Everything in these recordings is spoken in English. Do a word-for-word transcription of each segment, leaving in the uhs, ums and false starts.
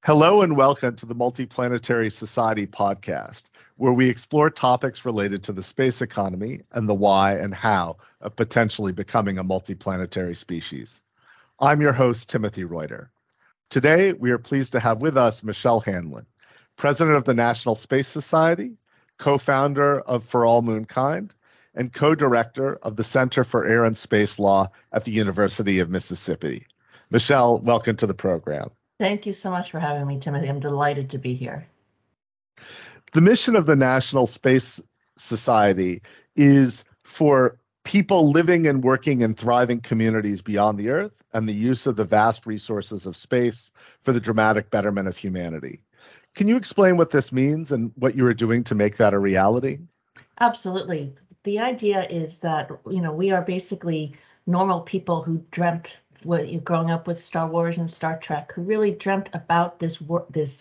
Hello and welcome to the Multiplanetary Society podcast, where we explore topics related to the space economy and the why and how of potentially becoming a multiplanetary species. I'm your host, Timothy Reuter. Today, we are pleased to have with us Michelle Hanlon, president of the National Space Society, co-founder of For All Moonkind, and co-director of the Center for Air and Space Law at the University of Mississippi. Michelle, welcome to the program. Thank you so much for having me, Timothy. I'm delighted to be here. The mission of the National Space Society is for people living and working in thriving communities beyond the Earth and the use of the vast resources of space for the dramatic betterment of humanity. Can you explain what this means and what you are doing to make that a reality? Absolutely. The idea is that, you know, we are basically normal people who dreamt what you growing up with Star Wars and Star Trek, who really dreamt about this this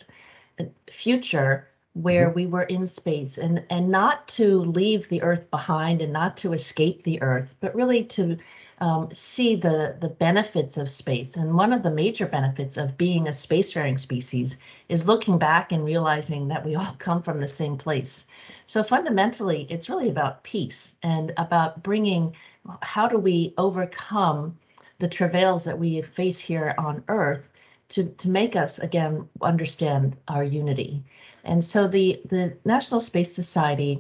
future where mm-hmm. we were in space, and and not to leave the Earth behind and not to escape the Earth, but really to um, see the the benefits of space. And one of the major benefits of being a spacefaring species is looking back and realizing that we all come from the same place. So fundamentally, it's really about peace and about bringing, how do we overcome the travails that we face here on Earth to, to make us, again, understand our unity. And so the, the National Space Society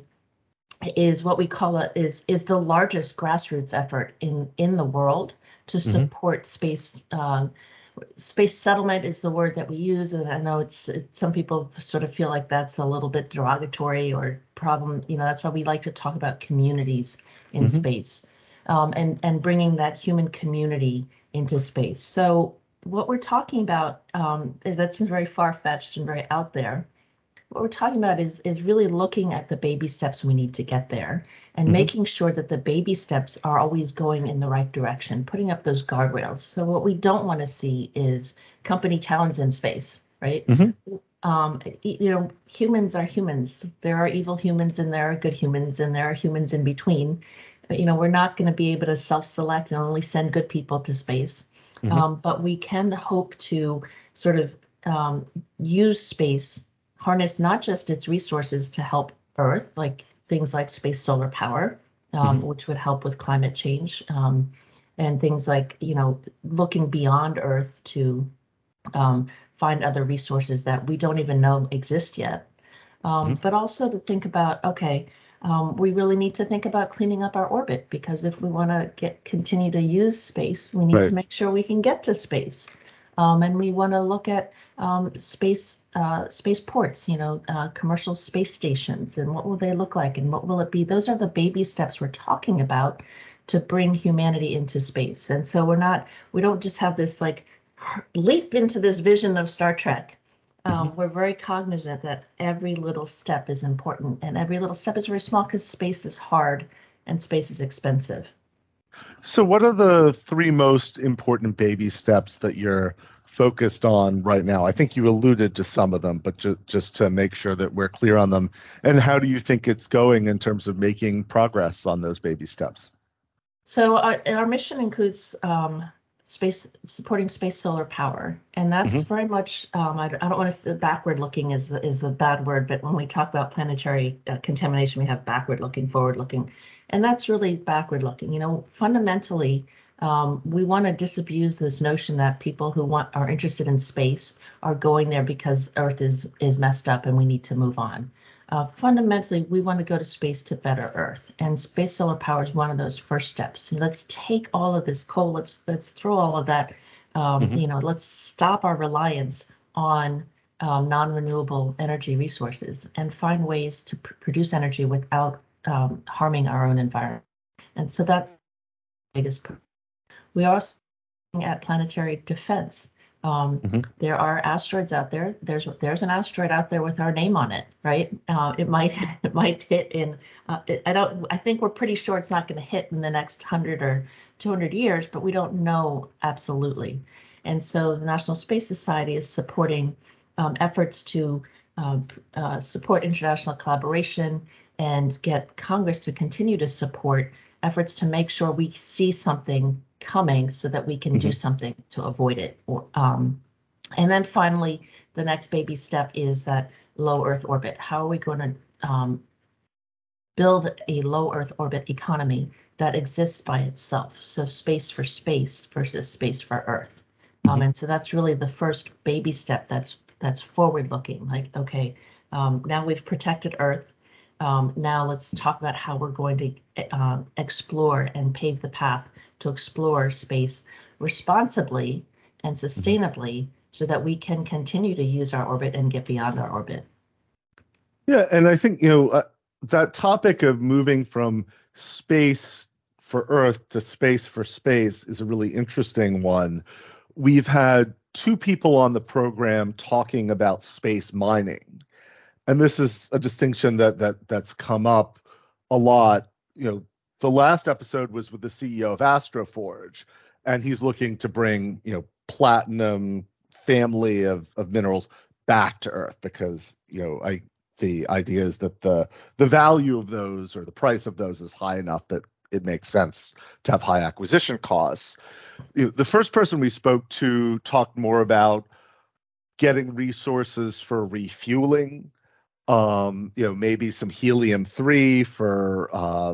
is what we call it, is, is the largest grassroots effort in, in the world to mm-hmm. support space. Uh, space settlement is the word that we use. And I know it's, it's some people sort of feel like that's a little bit derogatory or problem. You know, that's why we like to talk about communities in mm-hmm. space. Um, and, and bringing that human community into space. So what we're talking about, um, that's very far-fetched and very out there. What we're talking about is, is really looking at the baby steps we need to get there and mm-hmm. making sure that the baby steps are always going in the right direction, putting up those guardrails. So what we don't want to see is company towns in space, right? Mm-hmm. Um, you know, humans are humans. There are evil humans and there are good humans and there are humans in between. You know, we're not going to be able to self-select and only send good people to space, mm-hmm. um, but we can hope to sort of um, use space, harness not just its resources to help Earth, like things like space solar power, um, mm-hmm. which would help with climate change, um, and things like, you know, looking beyond Earth to um, find other resources that we don't even know exist yet, um, mm-hmm. but also to think about, okay, Um, we really need to think about cleaning up our orbit, because if we want to get continue to use space, we need right. to make sure we can get to space. Um, and we want to look at um, space uh, space ports, you know, uh, commercial space stations, and what will they look like and what will it be? Those are the baby steps we're talking about to bring humanity into space. And so we're not, we don't just have this like leap into this vision of Star Trek. Um, we're very cognizant that every little step is important, and every little step is very small because space is hard and space is expensive. So what are the three most important baby steps that you're focused on right now? I think you alluded to some of them, but ju- just to make sure that we're clear on them. And how do you think it's going in terms of making progress on those baby steps? So our, our mission includes um, space supporting space solar power, and that's mm-hmm. very much um, I, I don't want to say backward looking is is a bad word, but when we talk about planetary uh, contamination, we have backward looking, forward looking, and that's really backward looking. You know, fundamentally, um, we want to disabuse this notion that people who want are interested in space are going there because Earth is is messed up and we need to move on. Uh, fundamentally, we want to go to space to better Earth, and space solar power is one of those first steps. So let's take all of this coal, let's let's throw all of that, um, mm-hmm. you know, let's stop our reliance on um, non-renewable energy resources and find ways to pr- produce energy without um, harming our own environment. And so that's the biggest. We are also looking at planetary defense. Um, mm-hmm. There are asteroids out there. There's there's an asteroid out there with our name on it, right? Uh, it might it might hit in. Uh, it, I don't. I think we're pretty sure it's not going to hit in the next hundred or two hundred years, but we don't know absolutely. And so the National Space Society is supporting um, efforts to uh, uh, support international collaboration and get Congress to continue to support efforts to make sure we see something coming so that we can mm-hmm. do something to avoid it. Or, um, and then finally, the next baby step is that low Earth orbit. How are we going to um, build a low Earth orbit economy that exists by itself? So space for space versus space for Earth. Um, Mm-hmm. and so that's really the first baby step that's that's forward looking. Like, okay, um, now we've protected Earth. Um, now let's talk about how we're going to uh, explore and pave the path to explore space responsibly and sustainably so that we can continue to use our orbit and get beyond our orbit. Yeah, and I think, you know, uh, that topic of moving from space for Earth to space for space is a really interesting one. We've had two people on the program talking about space mining, and this is a distinction that that that's come up a lot. You know, the last episode was with the C E O of Astroforge, and he's looking to bring, you know, platinum family of of minerals back to Earth because, you know, I the idea is that the the value of those or the price of those is high enough that it makes sense to have high acquisition costs. You know, the first person we spoke to talked more about getting resources for refueling, um, you know, maybe some helium three for uh,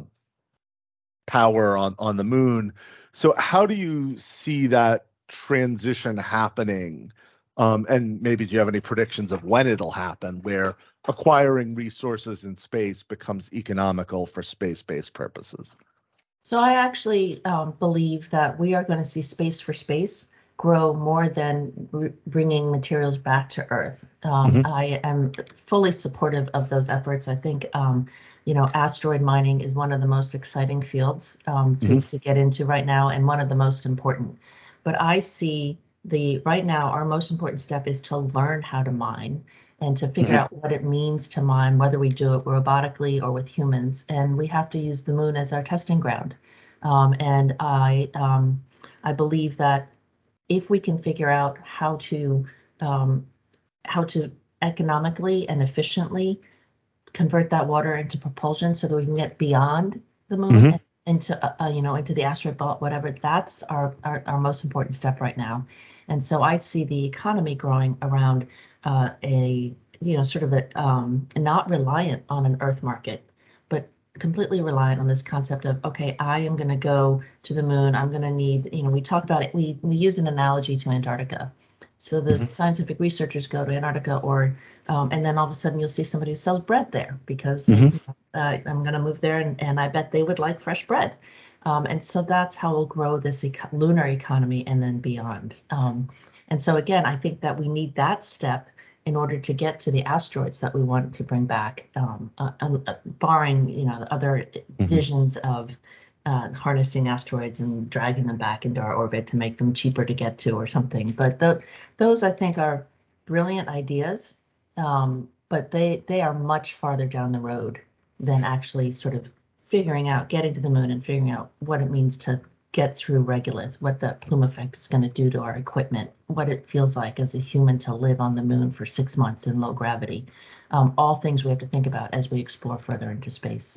power on, on the moon. So how do you see that transition happening? Um, and maybe do you have any predictions of when it'll happen, where acquiring resources in space becomes economical for space-based purposes? So I actually um, believe that we are going to see space for space grow more than r- bringing materials back to Earth. Um, Mm-hmm. I am fully supportive of those efforts. I think, um, you know, asteroid mining is one of the most exciting fields um, to, Mm-hmm. to get into right now and one of the most important. But I see the right now, our most important step is to learn how to mine and to figure Mm-hmm. out what it means to mine, whether we do it robotically or with humans. And we have to use the moon as our testing ground. Um, and I, um, I believe that if we can figure out how to um, how to economically and efficiently convert that water into propulsion so that we can get beyond the moon Mm-hmm. and into uh, uh, you know into the asteroid belt, whatever, that's our, our our most important step right now. And so I see the economy growing around uh, a you know sort of a um, not reliant on an earth market, but completely reliant on this concept of, okay, I am going to go to the moon. I'm going to need, you know, we talk about it. We, we use an analogy to Antarctica. So the Mm-hmm. scientific researchers go to Antarctica, or um, and then all of a sudden you'll see somebody who sells bread there because they, Mm-hmm. you know, uh, I'm going to move there, and, and I bet they would like fresh bread. Um, and so that's how we'll grow this eco- lunar economy and then beyond. Um, and so again, I think that we need that step in order to get to the asteroids that we want to bring back, um, uh, uh, barring, you know, other Mm-hmm. visions of uh, harnessing asteroids and dragging them back into our orbit to make them cheaper to get to or something. But the, those, I think, are brilliant ideas, um, but they they are much farther down the road than actually sort of figuring out, getting to the moon and figuring out what it means to get through regolith, what the plume effect is going to do to our equipment, what it feels like as a human to live on the moon for six months in low gravity. Um, all things we have to think about as we explore further into space.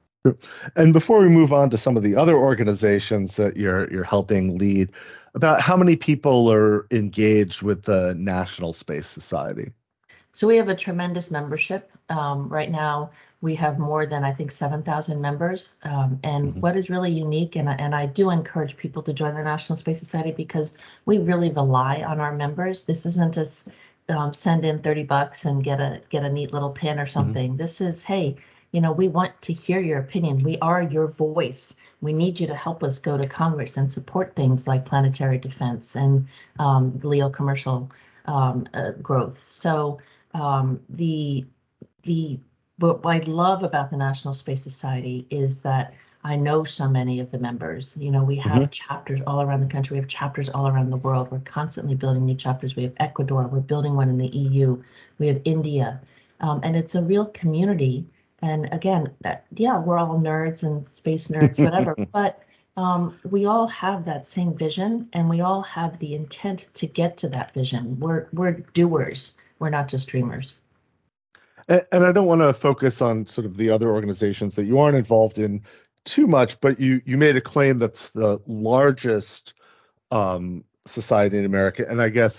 And before we move on to some of the other organizations that you're you're helping lead, about how many people are engaged with the National Space Society? So we have a tremendous membership. Um, right now, we have more than, I think, seven thousand members. Um, and Mm-hmm. what is really unique, and, and I do encourage people to join the National Space Society because we really rely on our members. This isn't just um, send in thirty bucks and get a get a neat little pin or Mm-hmm. something. This is, hey, you know, we want to hear your opinion. We are your voice. We need you to help us go to Congress and support things like planetary defense and um, LEO commercial um, uh, growth. So um, the the what I love about the National Space Society is that I know so many of the members. You know, we Mm-hmm. have chapters all around the country. We have chapters all around the world. We're constantly building new chapters. We have Ecuador. We're building one in the E U. We have India, um, and it's a real community. And again, that, yeah, we're all nerds and space nerds, whatever, but um, we all have that same vision, and we all have the intent to get to that vision. We're we're doers. We're not just dreamers. And, and I don't want to focus on sort of the other organizations that you aren't involved in too much, but you you made a claim that's the largest um, society in America, and I guess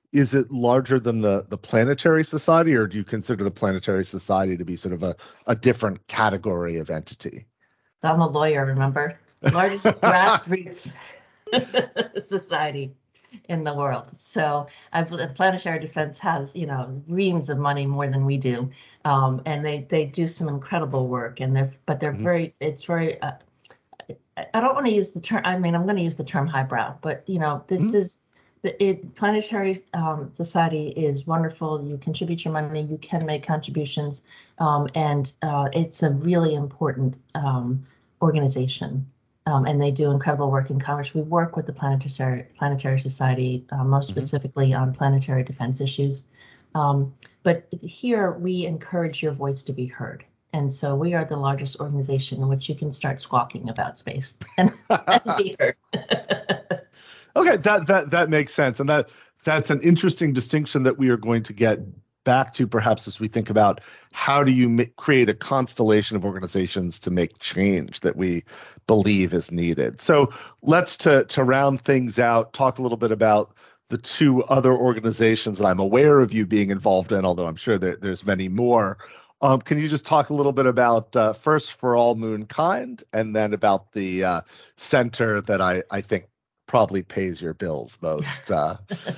is it larger than the the Planetary Society, or do you consider the Planetary Society to be sort of a, a different category of entity? So I'm a lawyer, remember? Largest grassroots society in the world. So I, Planetary Defense has, you know, reams of money, more than we do, um, and they they do some incredible work. And they're but they're Mhm. very it's very. Uh, I don't want to use the term. I mean, I'm going to use the term highbrow, but you know, this Mhm. is the it, Planetary um, Society is wonderful. You contribute your money, you can make contributions, um, and uh, it's a really important um, organization. Um, and they do incredible work in Congress. We work with the Planetary Planetary Society, uh, most Mhm. specifically on planetary defense issues. Um, but here we encourage your voice to be heard. And so we are the largest organization in which you can start squawking about space and, and be heard. Okay, that that that makes sense, and that that's an interesting distinction that we are going to get back to perhaps as we think about how do you ma- create a constellation of organizations to make change that we believe is needed. So let's to to round things out, talk a little bit about the two other organizations that I'm aware of you being involved in, although I'm sure that there's many more. Um, can you just talk a little bit about uh, first For All Moonkind, and then about the uh, center that I I think probably pays your bills most? Uh,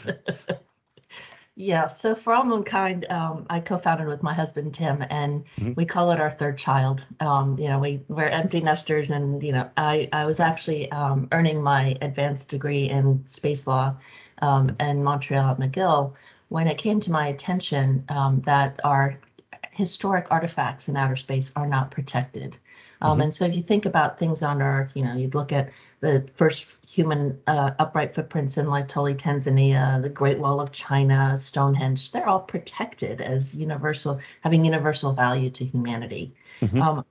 Yeah, so For All Moonkind, um, I co-founded with my husband Tim, and Mhm. we call it our third child. Um, you know, we we're empty nesters, and you know, I I was actually um, earning my advanced degree in space law um, in Montreal at McGill when it came to my attention um, that our historic artifacts in outer space are not protected. Um, Mhm. and so if you think about things on Earth, you know, you'd look at the first human uh, upright footprints in Laetoli, Tanzania, the Great Wall of China, Stonehenge, they're all protected as universal, having universal value to humanity. Mhm. Um,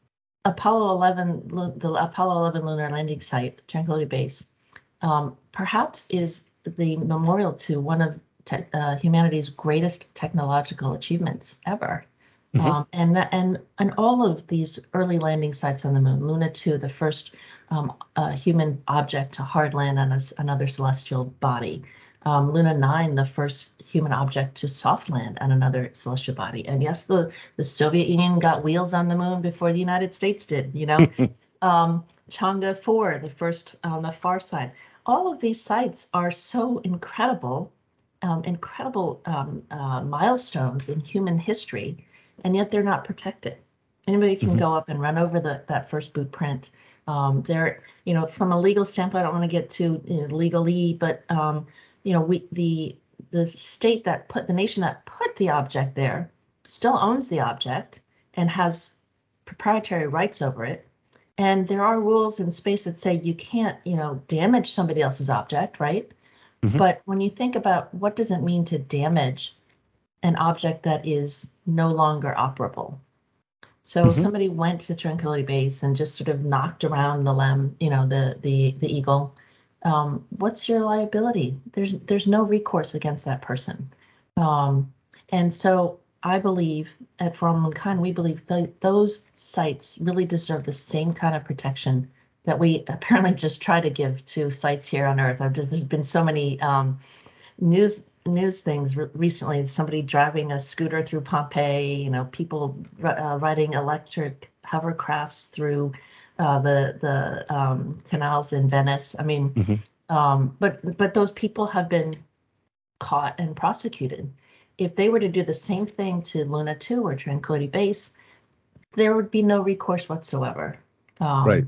Apollo eleven, the Apollo eleven lunar landing site, Tranquility Base, um, perhaps is the memorial to one of te- uh, humanity's greatest technological achievements ever. Mhm. Um, and that, and and all of these early landing sites on the moon, Luna two, the first um, uh, human object to hard land on a, another celestial body, um, Luna nine, the first human object to soft land on another celestial body. And yes, the the Soviet Union got wheels on the moon before the United States did. You know, um, Chang'e four, the first on the far side. All of these sites are so incredible, um, incredible um, uh, milestones in human history, and yet they're not protected. Anybody can Mhm. go up and run over the, that first boot print. Um, they're, you know, from a legal standpoint, I don't want to get too you know, legally, but um, you know, we the the state that put the nation that put the object there still owns the object and has proprietary rights over it. And there are rules in space that say you can't, you know, damage somebody else's object, right? Mhm. But when you think about what does it mean to damage an object that is no longer operable? So if Mhm. somebody went to Tranquility Base and just sort of knocked around the lem, you know, the the the eagle, um, what's your liability? There's there's no recourse against that person. Um, and so I believe at For All Mankind, we believe that those sites really deserve the same kind of protection that we apparently just try to give to sites here on Earth. I've just, there's been so many um, news news things re- recently. Somebody driving a scooter through Pompeii. You know, people uh, riding electric hovercrafts through uh, the the um, canals in Venice. I mean, Mhm. um, but but those people have been caught and prosecuted. If they were to do the same thing to Luna two or Tranquility Base, there would be no recourse whatsoever. Right. Um,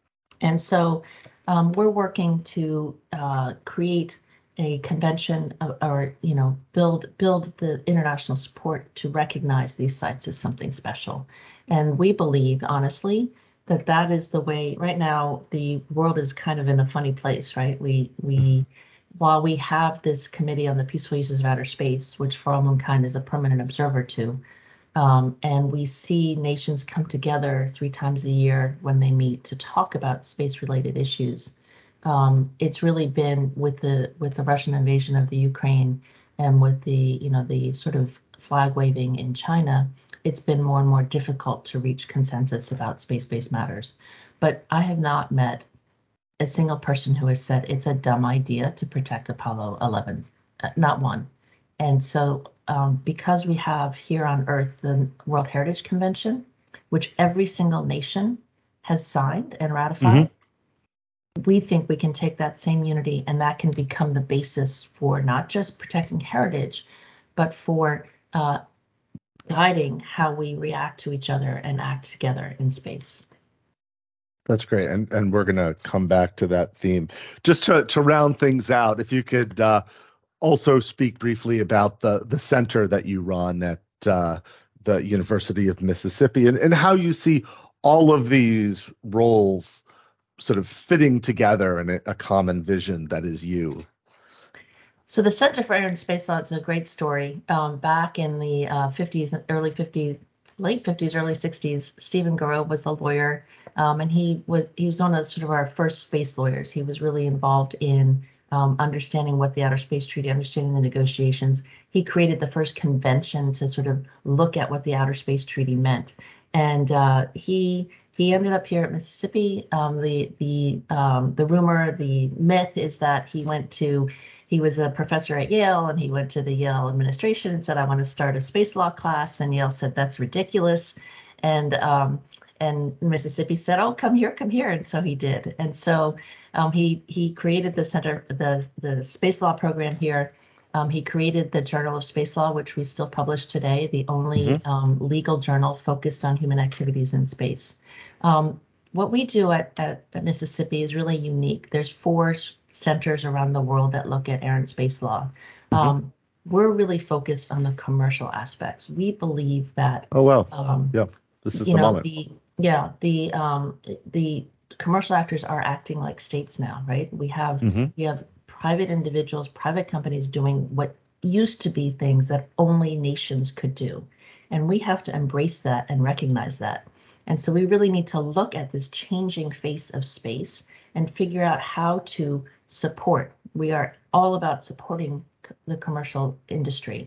and so um, we're working to uh, create a convention or, or, you know, build build the international support to recognize these sites as something special. And we believe, honestly, that that is the way. Right now, the world is kind of in a funny place, right? We we while we have this committee on the peaceful uses of outer space, which For All Mankind is a permanent observer to, um, and we see nations come together three times a year when they meet to talk about space-related issues. Um, it's really been with the with the Russian invasion of the Ukraine and with the you know the sort of flag waving in China, it's been more and more difficult to reach consensus about space-based matters. But I have not met a single person who has said it's a dumb idea to protect Apollo eleven uh, not one. And so um, because we have here on Earth the World Heritage Convention, which every single nation has signed and ratified, mm-hmm. we think we can take that same unity and that can become the basis for not just protecting heritage, but for uh, guiding how we react to each other and act together in space. That's great. And and we're going to come back to that theme. Just to, to round things out, if you could uh, also speak briefly about the, the center that you run at uh, the University of Mississippi and, and how you see all of these roles sort of fitting together in a, a common vision that is you. So the Center for Air and Space Law is a great story. Um, back in the uh, fifties, early fifties, late fifties, early sixties, Stephen Garreau was a lawyer, um, and he was he was one of sort of our first space lawyers. He was really involved in um, understanding what the Outer Space Treaty, understanding the negotiations. He created the first convention to sort of look at what the Outer Space Treaty meant, and uh, he he ended up here at Mississippi. Um, the the um, the rumor, the myth is that he went to He was a professor at Yale, and he went to the Yale administration and said, I want to start a space law class. And Yale said, that's ridiculous. And um, and Mississippi said, oh, come here, come here. And so he did. And so um, he he created the center, the, the space law program here. Um, he created the Journal of Space Law, which we still publish today, the only mm-hmm. um, legal journal focused on human activities in space. Um, What we do at, at, at Mississippi is really unique. There's four centers around the world that look at air and space law. Mm-hmm. Um, we're really focused on the commercial aspects. We believe that. Oh well. Um, yeah, this is you the know, moment. The, yeah, the um, the commercial actors are acting like states now, right? We have mm-hmm. we have private individuals, private companies doing what used to be things that only nations could do, and we have to embrace that and recognize that. And so we really need to look at this changing face of space and figure out how to support. We are all about supporting the commercial industry.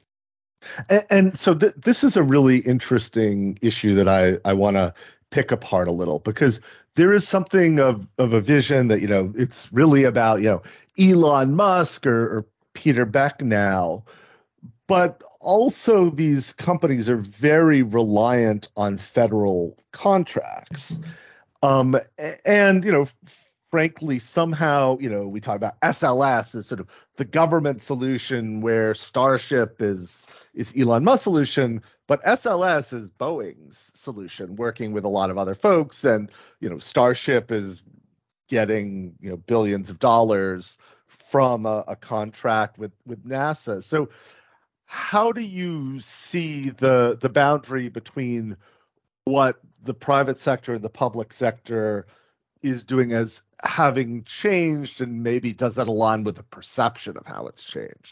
And, and so th- this is a really interesting issue that I, I want to pick apart a little, because there is something of, of a vision that, you know, it's really about, you know, Elon Musk or, or Peter Beck now. But also these companies are very reliant on federal contracts. Mm-hmm. Um, and, you know, frankly, somehow, you know, we talk about S L S as sort of the government solution where Starship is is Elon Musk's solution, but S L S is Boeing's solution, working with a lot of other folks. And, you know, Starship is getting, you know, billions of dollars from a, a contract with, with NASA. So how do you see the the boundary between what the private sector and the public sector is doing as having changed, and maybe does that align with the perception of how it's changed?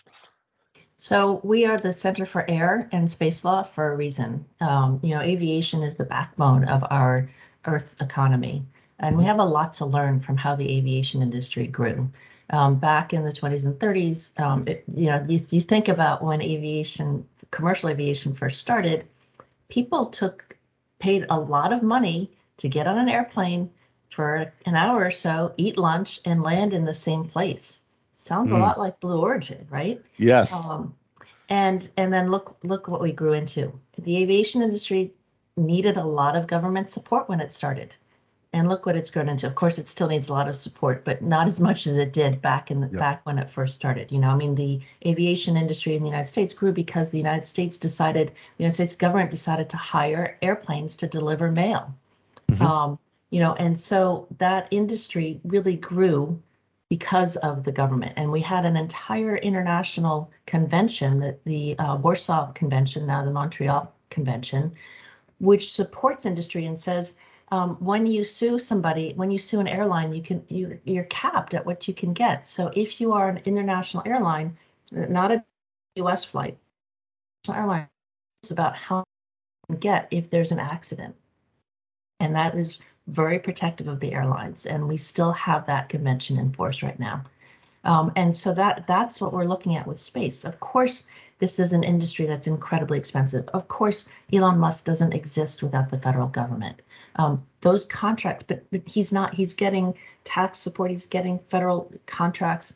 So we are the Center for Air and Space Law for a reason. Um, you know, aviation is the backbone of our Earth economy, and mm-hmm. we have a lot to learn from how the aviation industry grew. Um, back in the twenties and thirties, um, it, you know, you, you think about when aviation, commercial aviation first started, people took, paid a lot of money to get on an airplane for an hour or so, eat lunch, and land in the same place. Sounds mm. a lot like Blue Origin, right? Yes. Um, and and then look look what we grew into. The aviation industry needed a lot of government support when it started. And look what it's grown into. Of course, it still needs a lot of support, but not as much as it did back in the, yep. back when it first started. You know, I mean, the aviation industry in the United States grew because the United States decided, the United States government decided to hire airplanes to deliver mail. Mm-hmm. Um, you know, and so that industry really grew because of the government. And we had an entire international convention, that the uh, Warsaw Convention, now the Montreal Convention, which supports industry and says, Um, when you sue somebody, when you sue an airline, you can you you're capped at what you can get. So if you are an international airline, not a U S flight, airline, it's about how you can get if there's an accident, and that is very protective of the airlines. And we still have that convention in force right now. Um, and so that that's what we're looking at with space. Of course, this is an industry that's incredibly expensive. Of course, Elon Musk doesn't exist without the federal government. Um, those contracts, but, but he's not, he's getting tax support, he's getting federal contracts.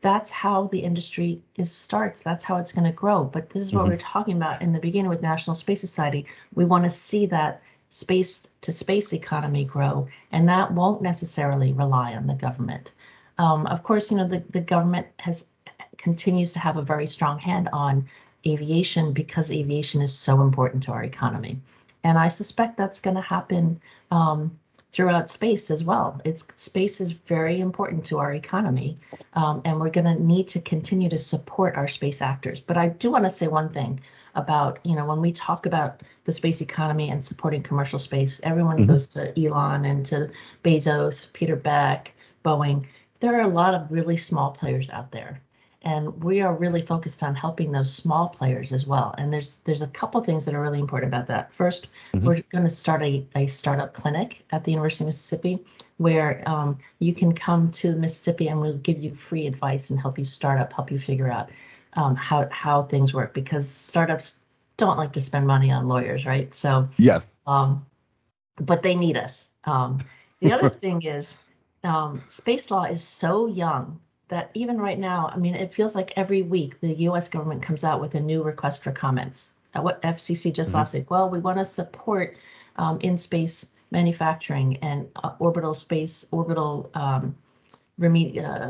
that's how the industry is starts. That's how it's going to grow. But this is what Mm-hmm. we were talking about in the beginning with National Space Society. We want to see that space to space economy grow, and that won't necessarily rely on the government. Um, of course, you know, the, the government has continues to have a very strong hand on aviation because aviation is so important to our economy. And I suspect that's going to happen um, throughout space as well. It's space is very important to our economy, um, and we're going to need to continue to support our space actors. But I do want to say one thing about, you know, when we talk about the space economy and supporting commercial space, everyone Mm-hmm. goes to Elon and to Bezos, Peter Beck, Boeing. There are a lot of really small players out there. And we are really focused on helping those small players as well. And there's there's a couple things that are really important about that. First, Mm-hmm. we're going to start a, a startup clinic at the University of Mississippi where um, you can come to Mississippi and we'll give you free advice and help you start up, help you figure out um, how, how things work, because startups don't like to spend money on lawyers, right? So, Yes. um, but they need us. Um, the other thing is um, space law is so young that even right now, I mean, it feels like every week the U S government comes out with a new request for comments. Uh, what F C C just Mm-hmm. last week? Well, we want to support um, in-space manufacturing and uh, orbital space, orbital um, remedi- uh,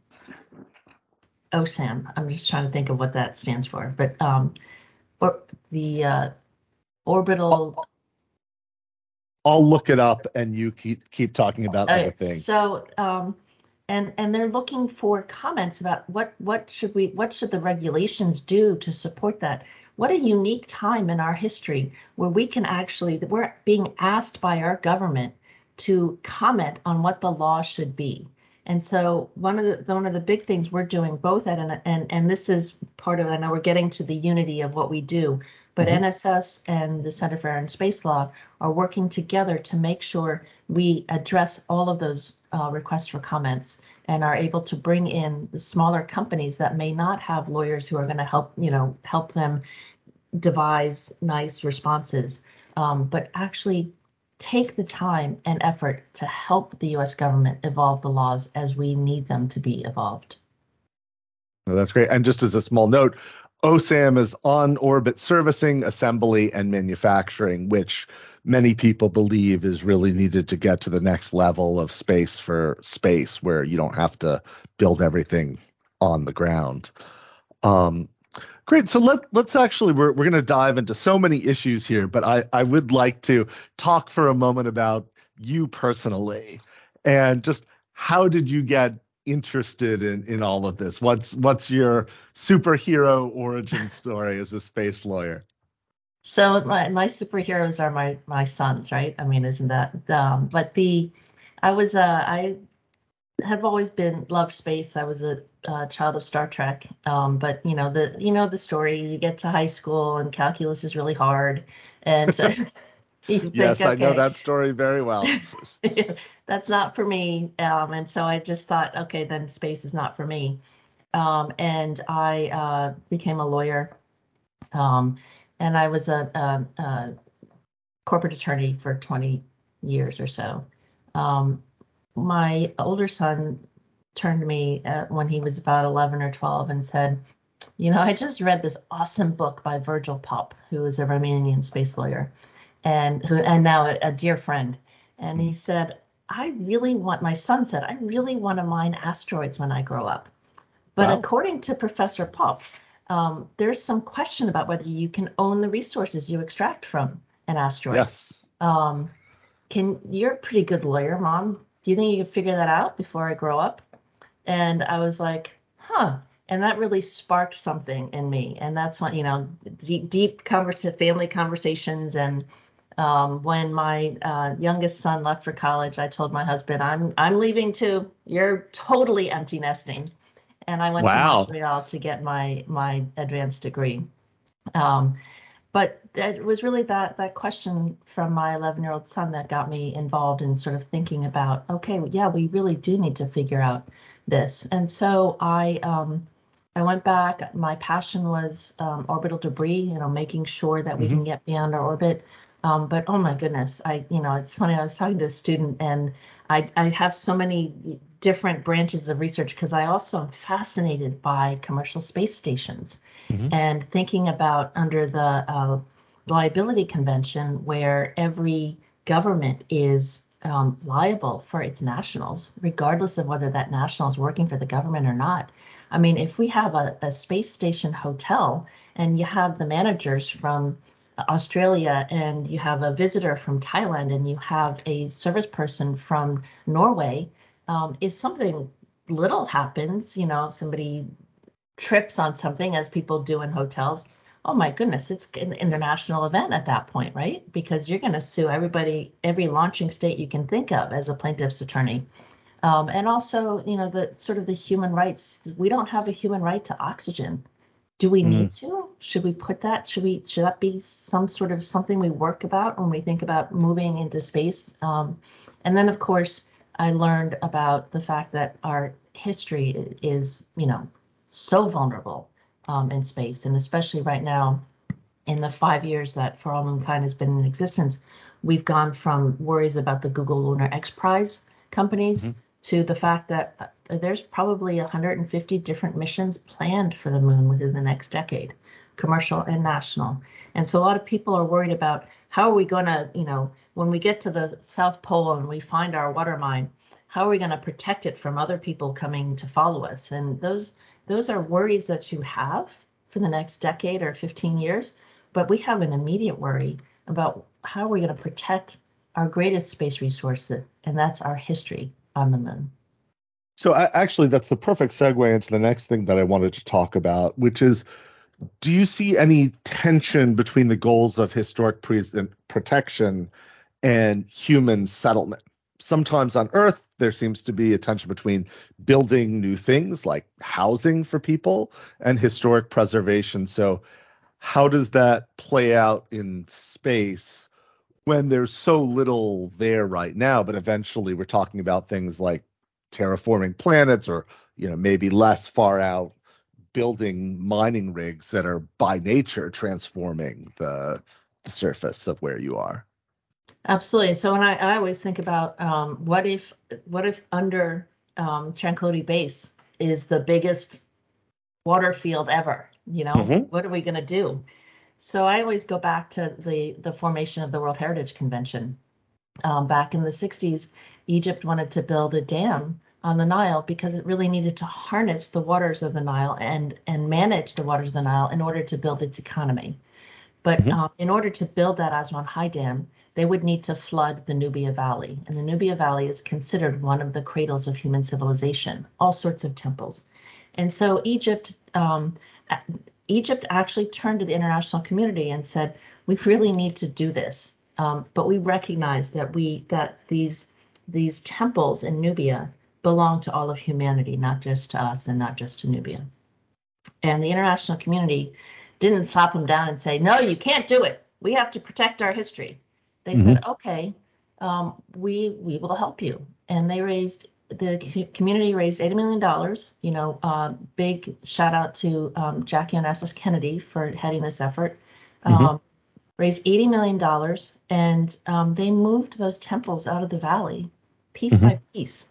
O S A M. I'm just trying to think of what that stands for, but um, or the uh, orbital. I'll look it up, and you keep keep talking about All other right, things. so um, and and they're looking for comments about what what should we what should the regulations do to support that. What a unique time in our history where we can actually we're being asked by our government to comment on what the law should be. And so one of the one of the big things we're doing both at an, and and this is part of, I know we're getting to the unity of what we do, but Mhm. N S S and the Center for Air and Space Law are working together to make sure we address all of those uh, requests for comments and are able to bring in the smaller companies that may not have lawyers who are going to help, you know, help them devise nice responses, um, but actually take the time and effort to help the U S government evolve the laws as we need them to be evolved. Well, that's great. And just as a small note, O S A M is on-orbit servicing, assembly, and manufacturing, which many people believe is really needed to get to the next level of space for space, where you don't have to build everything on the ground. Um, Great. So let let's actually we're we're going to dive into so many issues here, but I I would like to talk for a moment about you personally and just how did you get interested in in all of this? What's what's your superhero origin story as a space lawyer? So my, my superheroes are my my sons, right? I mean, isn't that um but the I was uh I have always been loved space. I was a, uh child of Star Trek. Um, but you know the you know the story. You get to high school and calculus is really hard, and so you think, Yes, I know okay, that story very well. that's not for me. Um, and so I just thought, okay, then space is not for me. Um, and I uh, became a lawyer. Um, and I was a, a, a corporate attorney for twenty years or so. Um, my older son turned to me uh, when he was about eleven or twelve and said, you know, I just read this awesome book by Virgil Popp, who is a Romanian space lawyer and who and now a, a dear friend. And he said, I really want, my son said, I really want to mine asteroids when I grow up. But Wow. according to Professor Popp, um, there's some question about whether you can own the resources you extract from an asteroid. Yes. Um, can you're a pretty good lawyer, Mom. Do you think you could figure that out before I grow up? And I was like, huh. And that really sparked something in me. And that's when, you know, deep, deep conversa- family conversations. And um, when my uh, youngest son left for college, I told my husband, I'm I'm leaving too. You're totally empty nesting. And I went to Wow. Montreal to get my my advanced degree. Um, but it was really that that question from my eleven-year-old son that got me involved in sort of thinking about, okay, yeah, we really do need to figure out this. And so I um, I went back. My passion was um, orbital debris, you know, making sure that we Hmm. can get beyond our orbit. Um, but oh my goodness, I, you know, it's funny. I was talking to a student, and I I have so many different branches of research because I also am fascinated by commercial space stations Hmm. and thinking about under the uh, liability convention where every government is um, liable for its nationals, regardless of whether that national is working for the government or not. I mean, if we have a, a space station hotel and you have the managers from Australia and you have a visitor from Thailand and you have a service person from Norway, um, if something little happens, you know, somebody trips on something as people do in hotels, oh my goodness, it's an international event at that point, right? Because you're going to sue everybody, every launching state you can think of as a plaintiff's attorney. Um, and also, you know, the sort of the human rights. We don't have a human right to oxygen. Do we Mm. need to? Should we put that? Should we? Should that be some sort of something we work about when we think about moving into space? Um, and then, of course, I learned about the fact that our history is, you know, so vulnerable um, in space, and especially right now, in the five years that For All Mankind has been in existence, we've gone from worries about the Google Lunar X Prize companies Mhm. to the fact that uh, there's probably one hundred fifty different missions planned for the moon within the next decade, commercial and national. And so a lot of people are worried about how are we going to, you know, when we get to the South Pole and we find our water mine, how are we going to protect it from other people coming to follow us? And those those are worries that you have for the next decade or fifteen years. But we have an immediate worry about how are we going to protect our greatest space resource, and that's our history on the moon. So I, actually, that's the perfect segue into the next thing that I wanted to talk about, which is, do you see any tension between the goals of historic pre- protection and human settlement? Sometimes on Earth, there seems to be a tension between building new things like housing for people and historic preservation. So how does that play out in space when there's so little there right now, but eventually we're talking about things like terraforming planets or, you know, maybe less far out building mining rigs that are by nature transforming the, the surface of where you are. Absolutely. So when I, I always think about um, what if what if under um, Tranquility Base is the biggest water field ever? You know, Hmm. what are we going to do? So I always go back to the the formation of the World Heritage Convention. Um, back in the sixties, Egypt wanted to build a dam on the Nile because it really needed to harness the waters of the Nile and and manage the waters of the Nile in order to build its economy. But Hmm. um, in order to build that Aswan High Dam, they would need to flood the Nubia Valley. And the Nubia Valley is considered one of the cradles of human civilization, all sorts of temples. And so Egypt, um, Egypt actually turned to the international community and said, we really need to do this. Um, but we recognize that we that these these temples in Nubia belong to all of humanity, not just to us and not just to Nubia. And the international community didn't slap them down and say, no, you can't do it. We have to protect our history. They Hmm. said, okay, um, we we will help you. And they raised, the community raised eighty million dollars. You know, uh, big shout out to um, Jackie Onassis Kennedy for heading this effort. Hmm. Um, raised eighty million dollars, and um, they moved those temples out of the valley piece Hmm. by piece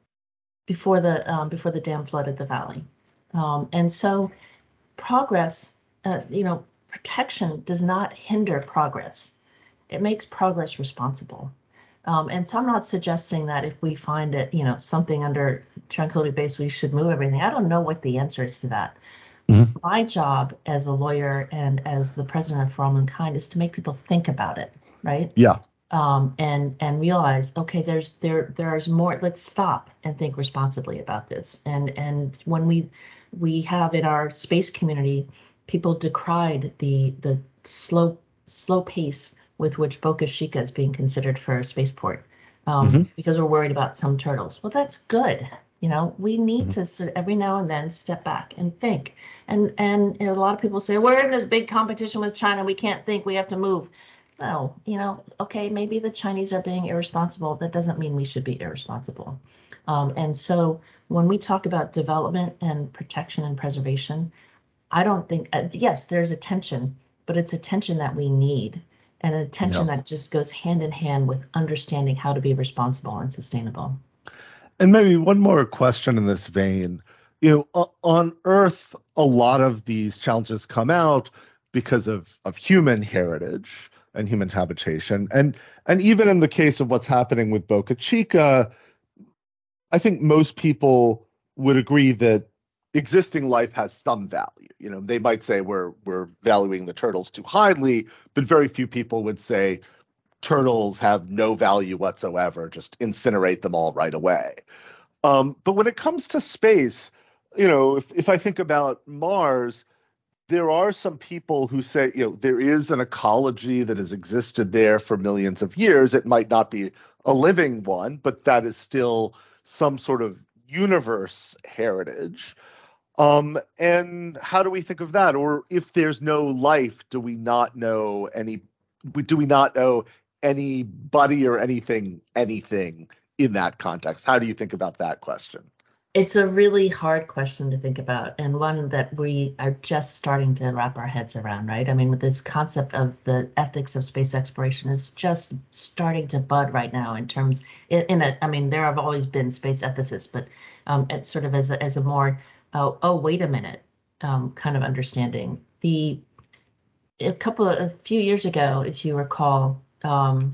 before the um, before the dam flooded the valley. Um, and so progress, uh, you know, protection does not hinder progress. It makes progress responsible. Um, and so I'm not suggesting that if we find it, you know, something under Tranquility Base, we should move everything. I don't know what the answer is to that. Hmm. My job as a lawyer and as the president of For All Mankind is to make people think about it, right? Yeah. Um, and and realize, okay, there's there there's more. Let's stop and think responsibly about this. And and when we we have in our space community, people decried the the slow slow pace with which Boca Chica is being considered for a spaceport, um, Hmm. because we're worried about some turtles. Well, that's good. You know, we need Hmm. to sort of every now and then step back and think. And and you know, a lot of people say we're in this big competition with China. We can't think. We have to move. No, you know, okay, maybe the Chinese are being irresponsible. That doesn't mean we should be irresponsible. Um, and so when we talk about development and protection and preservation, I don't think, uh, yes, there's a tension, but it's a tension that we need, and a tension Yeah. that just goes hand in hand with understanding how to be responsible and sustainable. And maybe one more question in this vein. You know, o- on Earth, a lot of these challenges come out because of of human heritage and human habitation. And and even in the case of what's happening with Boca Chica, I think most people would agree that existing life has some value. You know, they might say we're we're valuing the turtles too highly, but very few people would say turtles have no value whatsoever. Just incinerate them all right away. Um, but when it comes to space, you know, if, if I think about Mars, there are some people who say, you know, there is an ecology that has existed there for millions of years. It might not be a living one, but that is still some sort of universe heritage. Um, and how do we think of that? Or if there's no life, do we not know any, do we not know anybody or anything, anything in that context? How do you think about that question? It's a really hard question to think about, and one that we are just starting to wrap our heads around, right? I mean, with this concept of the ethics of space exploration is just starting to bud right now in terms in, in a, I mean, there have always been space ethicists, but um, it's sort of as a, as a more, oh, oh, wait a minute, um, kind of understanding. The a couple of, a few years ago, if you recall, um,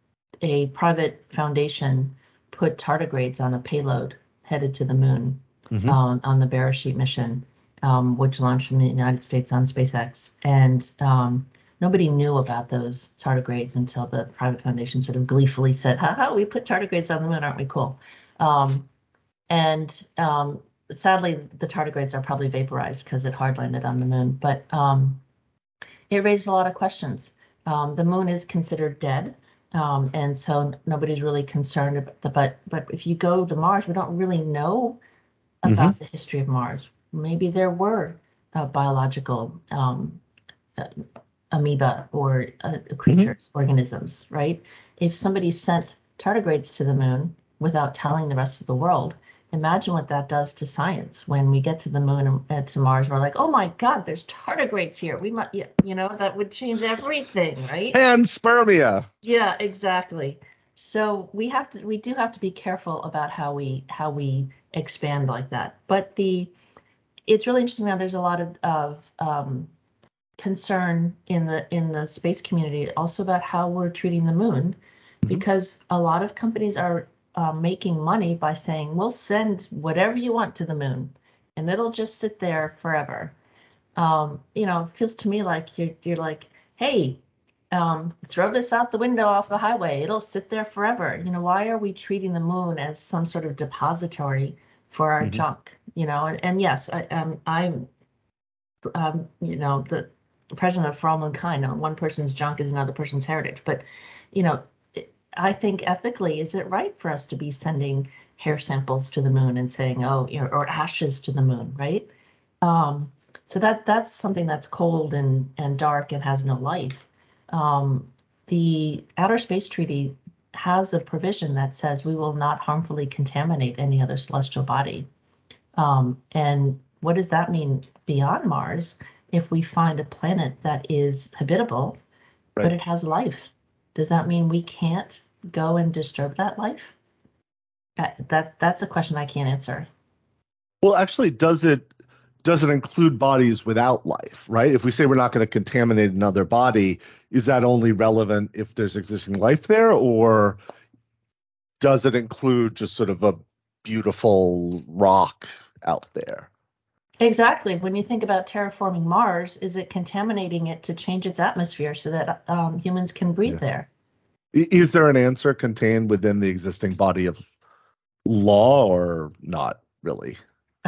a private foundation put tardigrades on a payload headed to the moon Mm-hmm. um, on the Beresheet mission, um, which launched from the United States on SpaceX. And um, nobody knew about those tardigrades until the private foundation sort of gleefully said, haha, we put tardigrades on the moon, aren't we cool? Um, and um, sadly, the tardigrades are probably vaporized because it hard landed on the moon. But um, it raised a lot of questions. Um, the moon is considered dead, um, and so nobody's really concerned about the, but but if you go to Mars, we don't really know Mm-hmm. about the history of Mars. Maybe there were uh, biological um, uh, amoeba or uh, Mm-hmm. creatures, organisms, right? If somebody sent tardigrades to the moon without telling the rest of the world, imagine what that does to science. When we get to the moon and uh, to Mars, we're like, oh my God, there's tardigrades here. We might, yeah, you know, that would change everything, right? Panspermia. Yeah, exactly. So we have to, we do have to be careful about how we how we expand like that. But the it's really interesting now. There's a lot of of um, concern in the in the space community also about how we're treating the moon, Mm-hmm. because a lot of companies are uh, making money by saying we'll send whatever you want to the moon and it'll just sit there forever. Um, you know, it feels to me like you're you're like, hey, um, throw this out the window off the highway. It'll sit there forever. You know, why are we treating the moon as some sort of depository for our Mm-hmm. junk? You know, and, and yes, I, um, I'm um, you know, the president of For All Mankind. Now, one person's junk is another person's heritage. But, you know, I think ethically, is it right for us to be sending hair samples to the moon and saying, oh, you know, or ashes to the moon, right? Um, so that that's something that's cold and and dark and has no life. Um, the Outer Space Treaty has a provision that says we will not harmfully contaminate any other celestial body. Um, and what does that mean beyond Mars if we find a planet that is habitable, but Right. it has life? Does that mean we can't go and disturb that life? That, that that's a question I can't answer. Well, actually, does it does it include bodies without life, right? If we say we're not going to contaminate another body, is that only relevant if there's existing life there, or does it include just sort of a beautiful rock out there? Exactly. When you think about terraforming Mars, is it contaminating it to change its atmosphere so that um, humans can breathe Yeah. there? Is there an answer contained within the existing body of law or not really?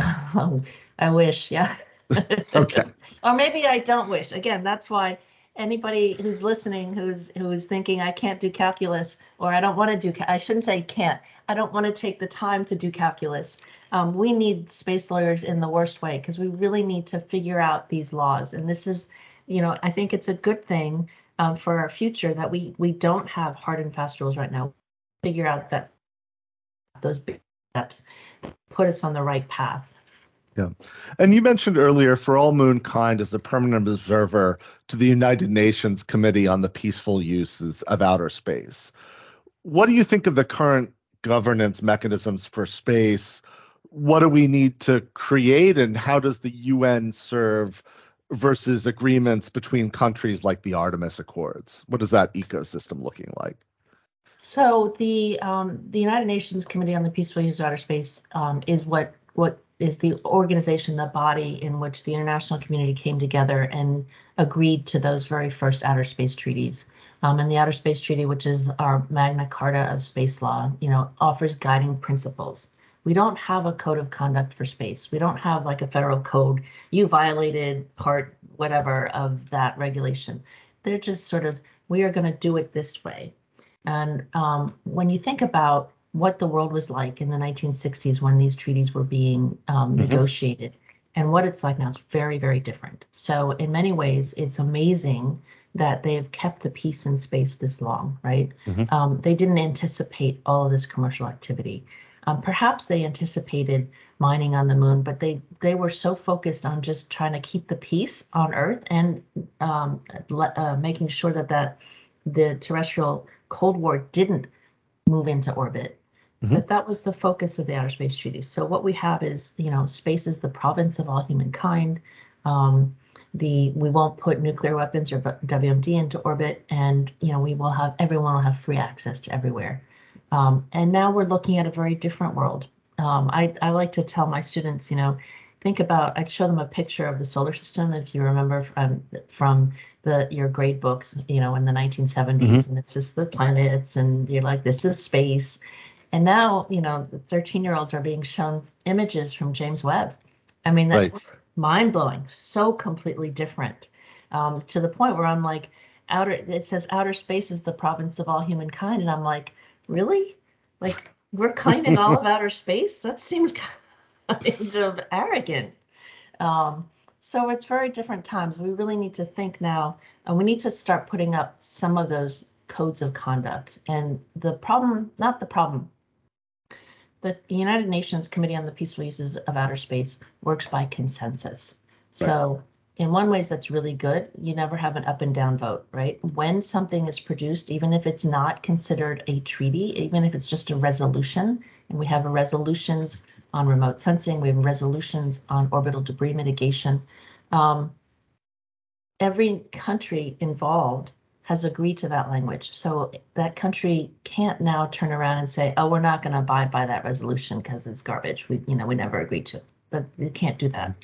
I wish, yeah. Okay. Or maybe I don't wish. Again, that's why anybody who's listening who's who's thinking I can't do calculus or I don't want to do ca- I shouldn't say can't. I don't want to take the time to do calculus. Um, we need space lawyers in the worst way because we really need to figure out these laws. And this is, you know, I think it's a good thing um, for our future that we we don't have hard and fast rules right now. Figure out that those big steps put us on the right path. Yeah. And you mentioned earlier For All Mankind as a permanent observer to the United Nations Committee on the Peaceful Uses of Outer Space. What do you think of the current governance mechanisms for space. What do we need to create, and how does the U N serve versus agreements between countries like the Artemis Accords? What is that ecosystem looking like? So the um, the United Nations Committee on the Peaceful Use of Outer Space um, is what what is the organization, the body in which the international community came together and agreed to those very first outer space treaties. Um, and the Outer Space Treaty, which is our Magna Carta of space law, you know, offers guiding principles. We don't have a code of conduct for space. We don't have like a federal code. You violated part whatever of that regulation. They're just sort of, we are going to do it this way. And um, when you think about what the world was like in the nineteen sixties when these treaties were being um, mm-hmm. negotiated and what it's like now, it's very, very different. So in many ways, it's amazing that they have kept the peace in space this long, right? Mm-hmm. Um, they didn't anticipate all of this commercial activity. Um, perhaps they anticipated mining on the moon, but they, they were so focused on just trying to keep the peace on Earth and um, uh, making sure that, that the terrestrial Cold War didn't move into orbit. Mm-hmm. That that was the focus of the Outer Space Treaty. So what we have is, you know, space is the province of all humankind. Um, the we won't put nuclear weapons or W M D into orbit, and you know we will have everyone will have free access to everywhere. Um, and now we're looking at a very different world. Um, I I like to tell my students, you know, think about, I show them a picture of the solar system, if you remember from from the your grade books, you know, in the nineteen seventies, mm-hmm. and it's just the planets, and you're like, this is space. And now, you know, the thirteen-year-olds are being shown images from James Webb. I mean, that's right. Mind-blowing, so completely different, um, to the point where I'm like, outer. It says outer space is the province of all humankind, and I'm like, really? Like, we're claiming all of outer space? That seems kind of arrogant. Um, so it's very different times. We really need to think now, and we need to start putting up some of those codes of conduct. And the problem, not the problem, the United Nations Committee on the Peaceful Uses of Outer Space works by consensus. So right. in one ways, that's really good. You never have an up and down vote, right? When something is produced, even if it's not considered a treaty, even if it's just a resolution, and we have resolutions on remote sensing, we have resolutions on orbital debris mitigation, um, every country involved has agreed to that language. So that country can't now turn around and say, oh, we're not going to abide by that resolution because it's garbage. We, you know, we never agreed to it. But you can't do that.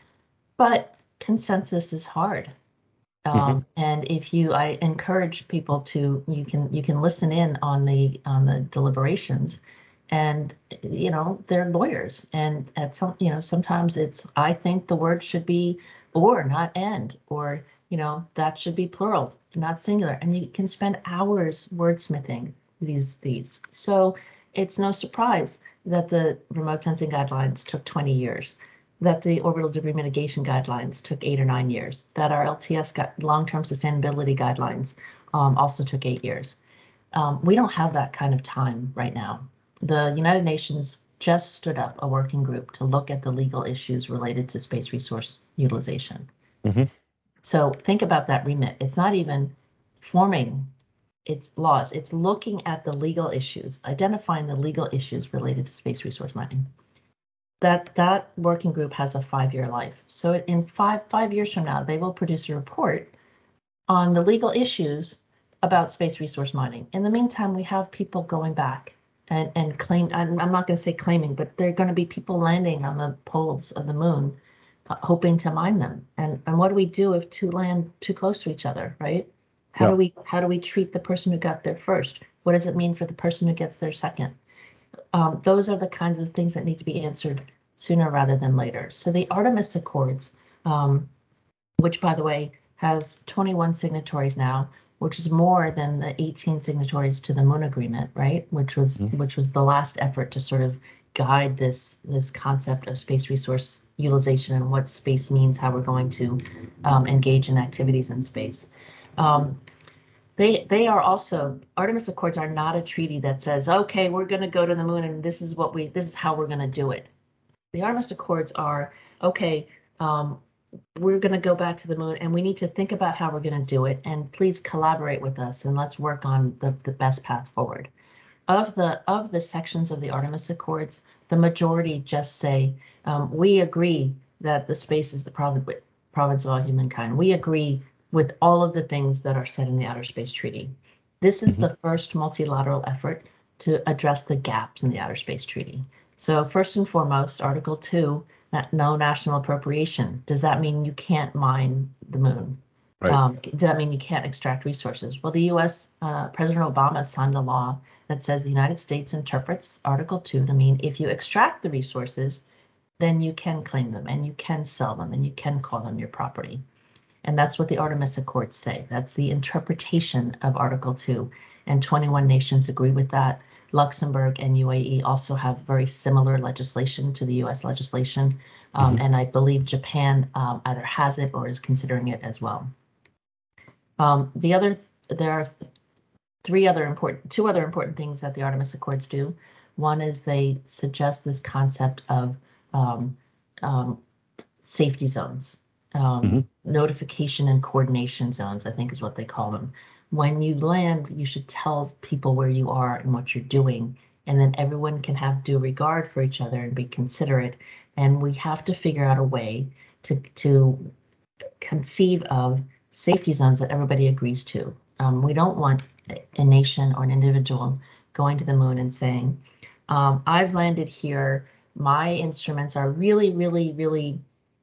But consensus is hard. Um, mm-hmm. And if you, I encourage people to, you can, you can listen in on the, on the deliberations, and, you know, they're lawyers. And at some, you know, sometimes it's, I think the word should be or, not and, or, you know, that should be plural, not singular. And you can spend hours wordsmithing these, these. So it's no surprise that the remote sensing guidelines took twenty years, that the orbital debris mitigation guidelines took eight or nine years, that our L T S got long-term sustainability guidelines um, also took eight years. Um, we don't have that kind of time right now. The United Nations just stood up a working group to look at the legal issues related to space resource utilization. Mm-hmm. So think about that remit. It's not even forming its laws. It's looking at the legal issues, identifying the legal issues related to space resource mining. That that working group has a five-year life. So in five five years from now, they will produce a report on the legal issues about space resource mining. In the meantime, we have people going back and, and claim, I'm, I'm not going to say claiming, but there are going to be people landing on the poles of the moon uh, hoping to mine them. And and what do we do if two land too close to each other, right? How yeah. do we how do we treat the person who got there first? What does it mean for the person who gets there second? Um, those are the kinds of things that need to be answered sooner rather than later. So the Artemis Accords, um, which, by the way, has twenty-one signatories now, which is more than the eighteen signatories to the Moon Agreement, right? Which was mm-hmm. which was the last effort to sort of guide this this concept of space resource utilization and what space means, how we're going to um, engage in activities in space. Um, They they are also, Artemis Accords are not a treaty that says, okay, we're going to go to the moon and this is what we this is how we're going to do it. The Artemis Accords are, okay, um, we're going to go back to the moon and we need to think about how we're going to do it, and please collaborate with us and let's work on the, the best path forward. of the of the sections of the Artemis Accords, the majority just say um, we agree that the space is the province province of all humankind. We agree with all of the things that are said in the Outer Space Treaty. This is Mhm. the first multilateral effort to address the gaps in the Outer Space Treaty. So first and foremost, Article two, no national appropriation. Does that mean you can't mine the moon? Right. Um, does that mean you can't extract resources? Well, the U S. Uh, President Obama signed a law that says the United States interprets Article two to mean if you extract the resources, then you can claim them and you can sell them and you can call them your property. And that's what the Artemis Accords say. That's the interpretation of Article two. And twenty-one nations agree with that. Luxembourg and U A E also have very similar legislation to the U S legislation. Um, Mhm. And I believe Japan um, either has it or is considering it as well. Um, the other, there are three other important, two other important things that the Artemis Accords do. One is they suggest this concept of um, um, safety zones, um, Mhm. notification and coordination zones, I think is what they call them. When you land, you should tell people where you are and what you're doing, and then everyone can have due regard for each other and be considerate. And we have to figure out a way to to conceive of safety zones that everybody agrees to. Um, we don't want a nation or an individual going to the moon and saying, um, I've landed here. My instruments are really, really, really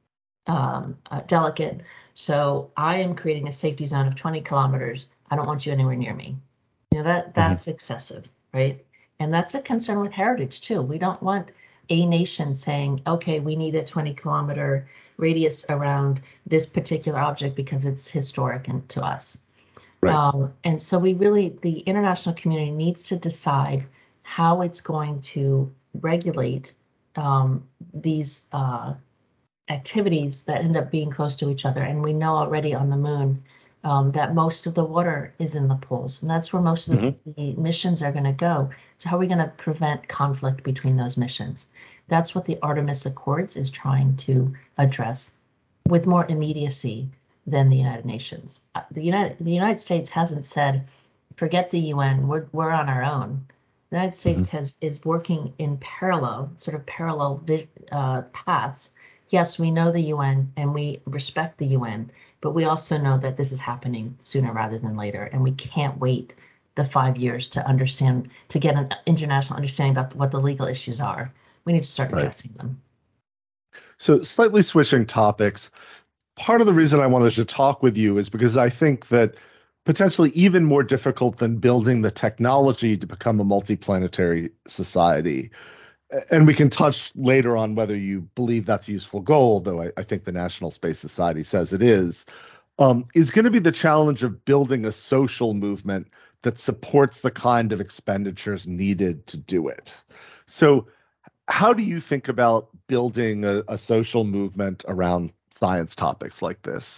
um, uh, delicate. So I am creating a safety zone of twenty kilometers. I don't want you anywhere near me. You know, that Mhm. that's excessive, right? And that's a concern with heritage too. We don't want a nation saying, okay, we need a twenty kilometer radius around this particular object because it's historic and to us. Right. Um, and so we really, the international community needs to decide how it's going to regulate um, these uh, activities that end up being close to each other. And we know already on the moon um, that most of the water is in the poles, and that's where most of the, Mhm. the missions are going to go. So how are we going to prevent conflict between those missions? That's what the Artemis Accords is trying to address with more immediacy than the United Nations. Uh, The United the United States hasn't said, forget the U N, we're we're on our own. The United Mhm. States has is working in parallel, sort of parallel uh, paths. Yes, we know the U N and we respect the U N, but we also know that this is happening sooner rather than later, and we can't wait the five years to understand, to get an international understanding about what the legal issues are. We need to start Right. addressing them. So, slightly switching topics, part of the reason I wanted to talk with you is because I think that potentially even more difficult than building the technology to become a multiplanetary society, and we can touch later on whether you believe that's a useful goal, though I, I think the National Space Society says it is, um, is going to be the challenge of building a social movement that supports the kind of expenditures needed to do it. So, how do you think about building a, a social movement around science topics like this?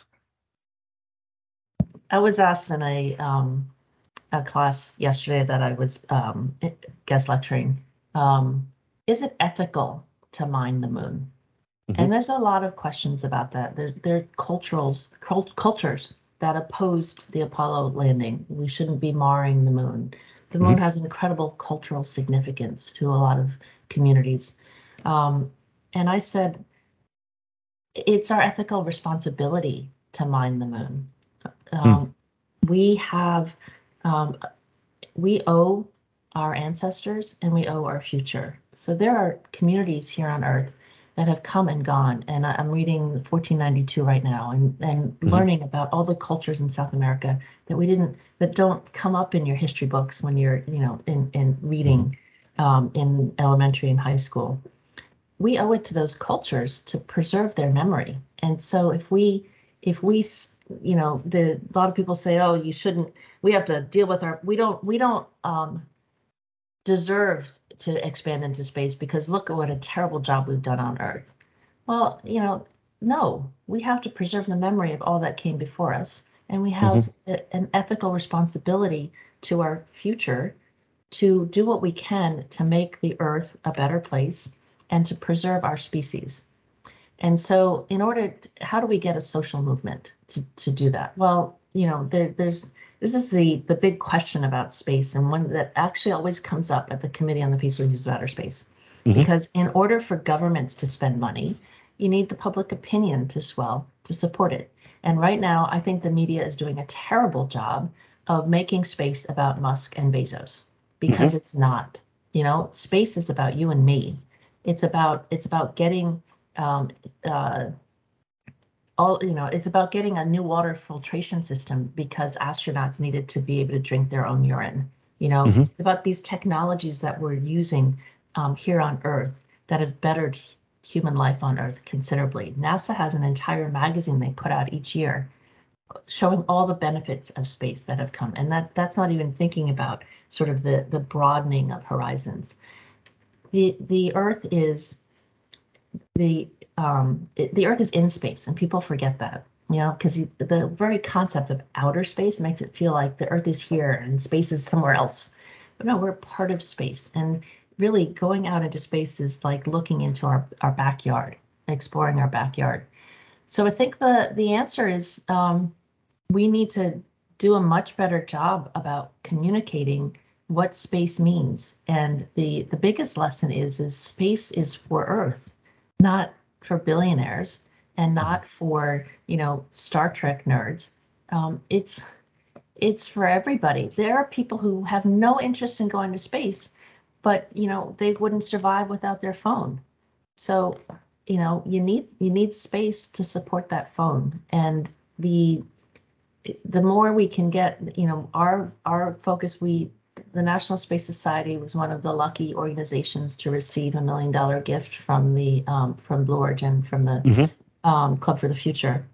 I was asked in a um, a class yesterday that I was um, guest lecturing, um, is it ethical to mine the moon? Hmm. And there's a lot of questions about that. There, there are culturals, cult, cultures that opposed the Apollo landing. We shouldn't be marring the moon. The moon Hmm. has incredible cultural significance to a lot of communities. Um, and I said, it's our ethical responsibility to mine the moon. Um, we have um, we owe our ancestors and we owe our future. So there are communities here on Earth that have come and gone. And I- I'm reading fourteen ninety-two right now and, and Hmm. learning about all the cultures in South America that we didn't, that don't come up in your history books when you're, you know, in, in Hmm. reading um, in elementary and high school. We owe it to those cultures to preserve their memory. And so if we, if we, you know, the a lot of people say, oh, you shouldn't. We have to deal with our. We don't. We don't um, deserve to expand into space because look at what a terrible job we've done on Earth. Well, you know, no. We have to preserve the memory of all that came before us, and we Hmm. have a, an ethical responsibility to our future to do what we can to make the Earth a better place and to preserve our species. And so, in order, to, how do we get a social movement to, to do that? Well, you know, there, there's this is the the big question about space, and one that actually always comes up at the Committee on the Peaceful Use of Outer Space. Mm-hmm. Because in order for governments to spend money, you need the public opinion to swell to support it. And right now, I think the media is doing a terrible job of making space about Musk and Bezos, because mm-hmm. it's not. You know, space is about you and me. It's about it's about getting um, uh, all you know. It's about getting a new water filtration system because astronauts needed to be able to drink their own urine. You know, mm-hmm. it's about these technologies that we're using um, here on Earth that have bettered human life on Earth considerably. NASA has an entire magazine they put out each year showing all the benefits of space that have come. And that that's not even thinking about sort of the, the broadening of horizons. The the Earth is the um it, the Earth is in space, and people forget that, you know, because the very concept of outer space makes it feel like the Earth is here and space is somewhere else. But no, we're part of space. And really going out into space is like looking into our, our backyard, exploring our backyard. So I think the, the answer is um, we need to do a much better job about communicating what space means. And the, the biggest lesson is, is space is for Earth, not for billionaires and not for, you know, Star Trek nerds. Um, it's it's for everybody. There are people who have no interest in going to space, but, you know, they wouldn't survive without their phone. So, you know, you need you need space to support that phone. And the the more we can get, you know, our our focus, we the National Space Society was one of the lucky organizations to receive a million dollar gift from the um, from Blue Origin, from the mm-hmm. um, Club for the Future.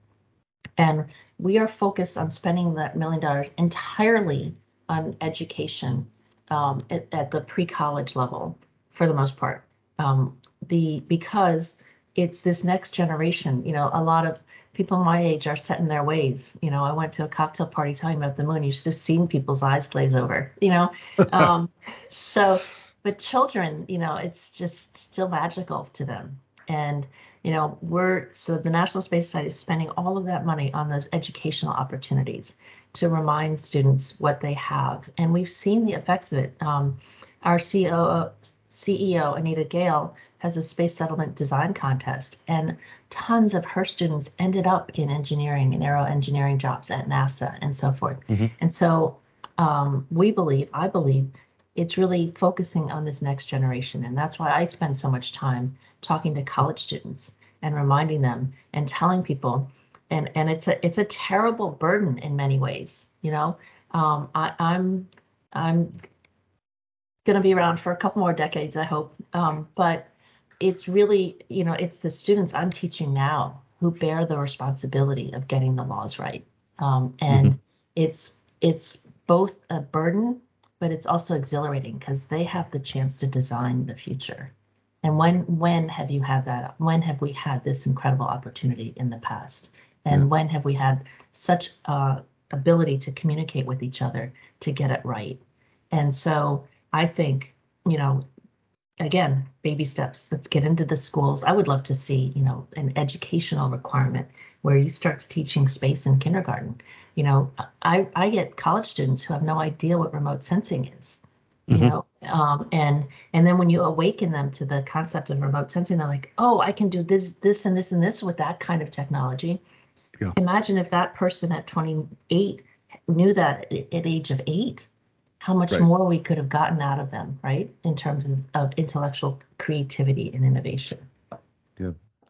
And we are focused on spending that million dollars entirely on education um, at, at the pre-college level, for the most part. Um, the because it's this next generation. You know, a lot of people my age are set in their ways. You know, I went to a cocktail party talking about the moon. You should have seen people's eyes glaze over. You know, um, so but children, you know, it's just still magical to them. And you know, we're so the National Space Society is spending all of that money on those educational opportunities to remind students what they have. And we've seen the effects of it. Um, our C O O, C E O, Anita Gale, has a space settlement design contest, and tons of her students ended up in engineering and aero engineering jobs at NASA and so forth. Mm-hmm. And so um, we believe, I believe, it's really focusing on this next generation. And that's why I spend so much time talking to college students and reminding them and telling people. And, and it's a it's a terrible burden in many ways. You know, um, I, I'm I'm going to be around for a couple more decades, I hope. Um, but it's really, you know, it's the students I'm teaching now who bear the responsibility of getting the laws right. Um, and mm-hmm. it's it's both a burden, but it's also exhilarating because they have the chance to design the future. And when when have you had that? When have we had this incredible opportunity in the past? And yeah. when have we had such uh, ability to communicate with each other to get it right? And so I think, you know, again, baby steps. Let's get into the schools. I would love to see, you know, an educational requirement where you start teaching space in kindergarten. You know, I, I get college students who have no idea what remote sensing is, you mm-hmm. know, um, and and then when you awaken them to the concept of remote sensing, they're like, oh, I can do this, this, and this, and this with that kind of technology. Yeah. Imagine if that person at twenty-eight knew that at age of eight, how much right. more we could have gotten out of them, right, in terms of, of intellectual creativity and innovation. Yeah.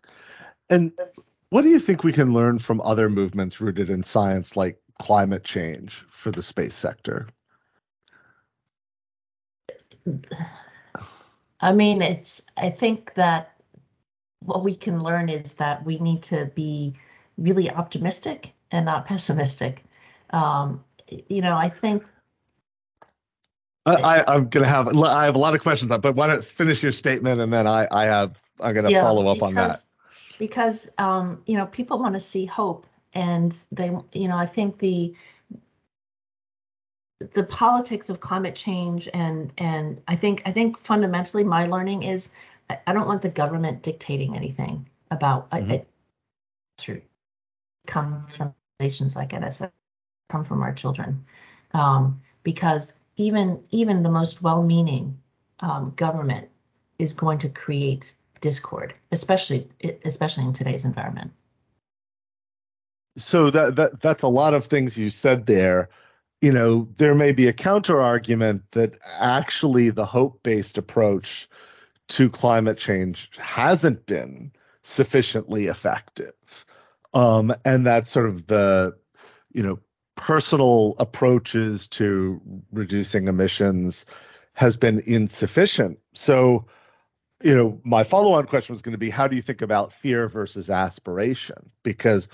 And what do you think we can learn from other movements rooted in science like climate change for the space sector? I mean, it's, I think that what we can learn is that we need to be really optimistic and not pessimistic. Um, you know, I think I, I'm gonna have I have a lot of questions, but why don't finish your statement and then I I have I'm gonna yeah, follow up because, on that. Because um, you know, people want to see hope, and they you know I think the the politics of climate change and and I think I think fundamentally my learning is I, I don't want the government dictating anything about mm-hmm. it. Come from organizations like N S F come from our children, um, because even even the most well-meaning um, government is going to create discord, especially especially in today's environment. So that that that's a lot of things you said there. You know, there may be a counter argument that actually the hope-based approach to climate change hasn't been sufficiently effective. Um, and that's sort of the, you know, personal approaches to reducing emissions has been insufficient. So, you know, my follow-on question was going to be, how do you think about fear versus aspiration? Because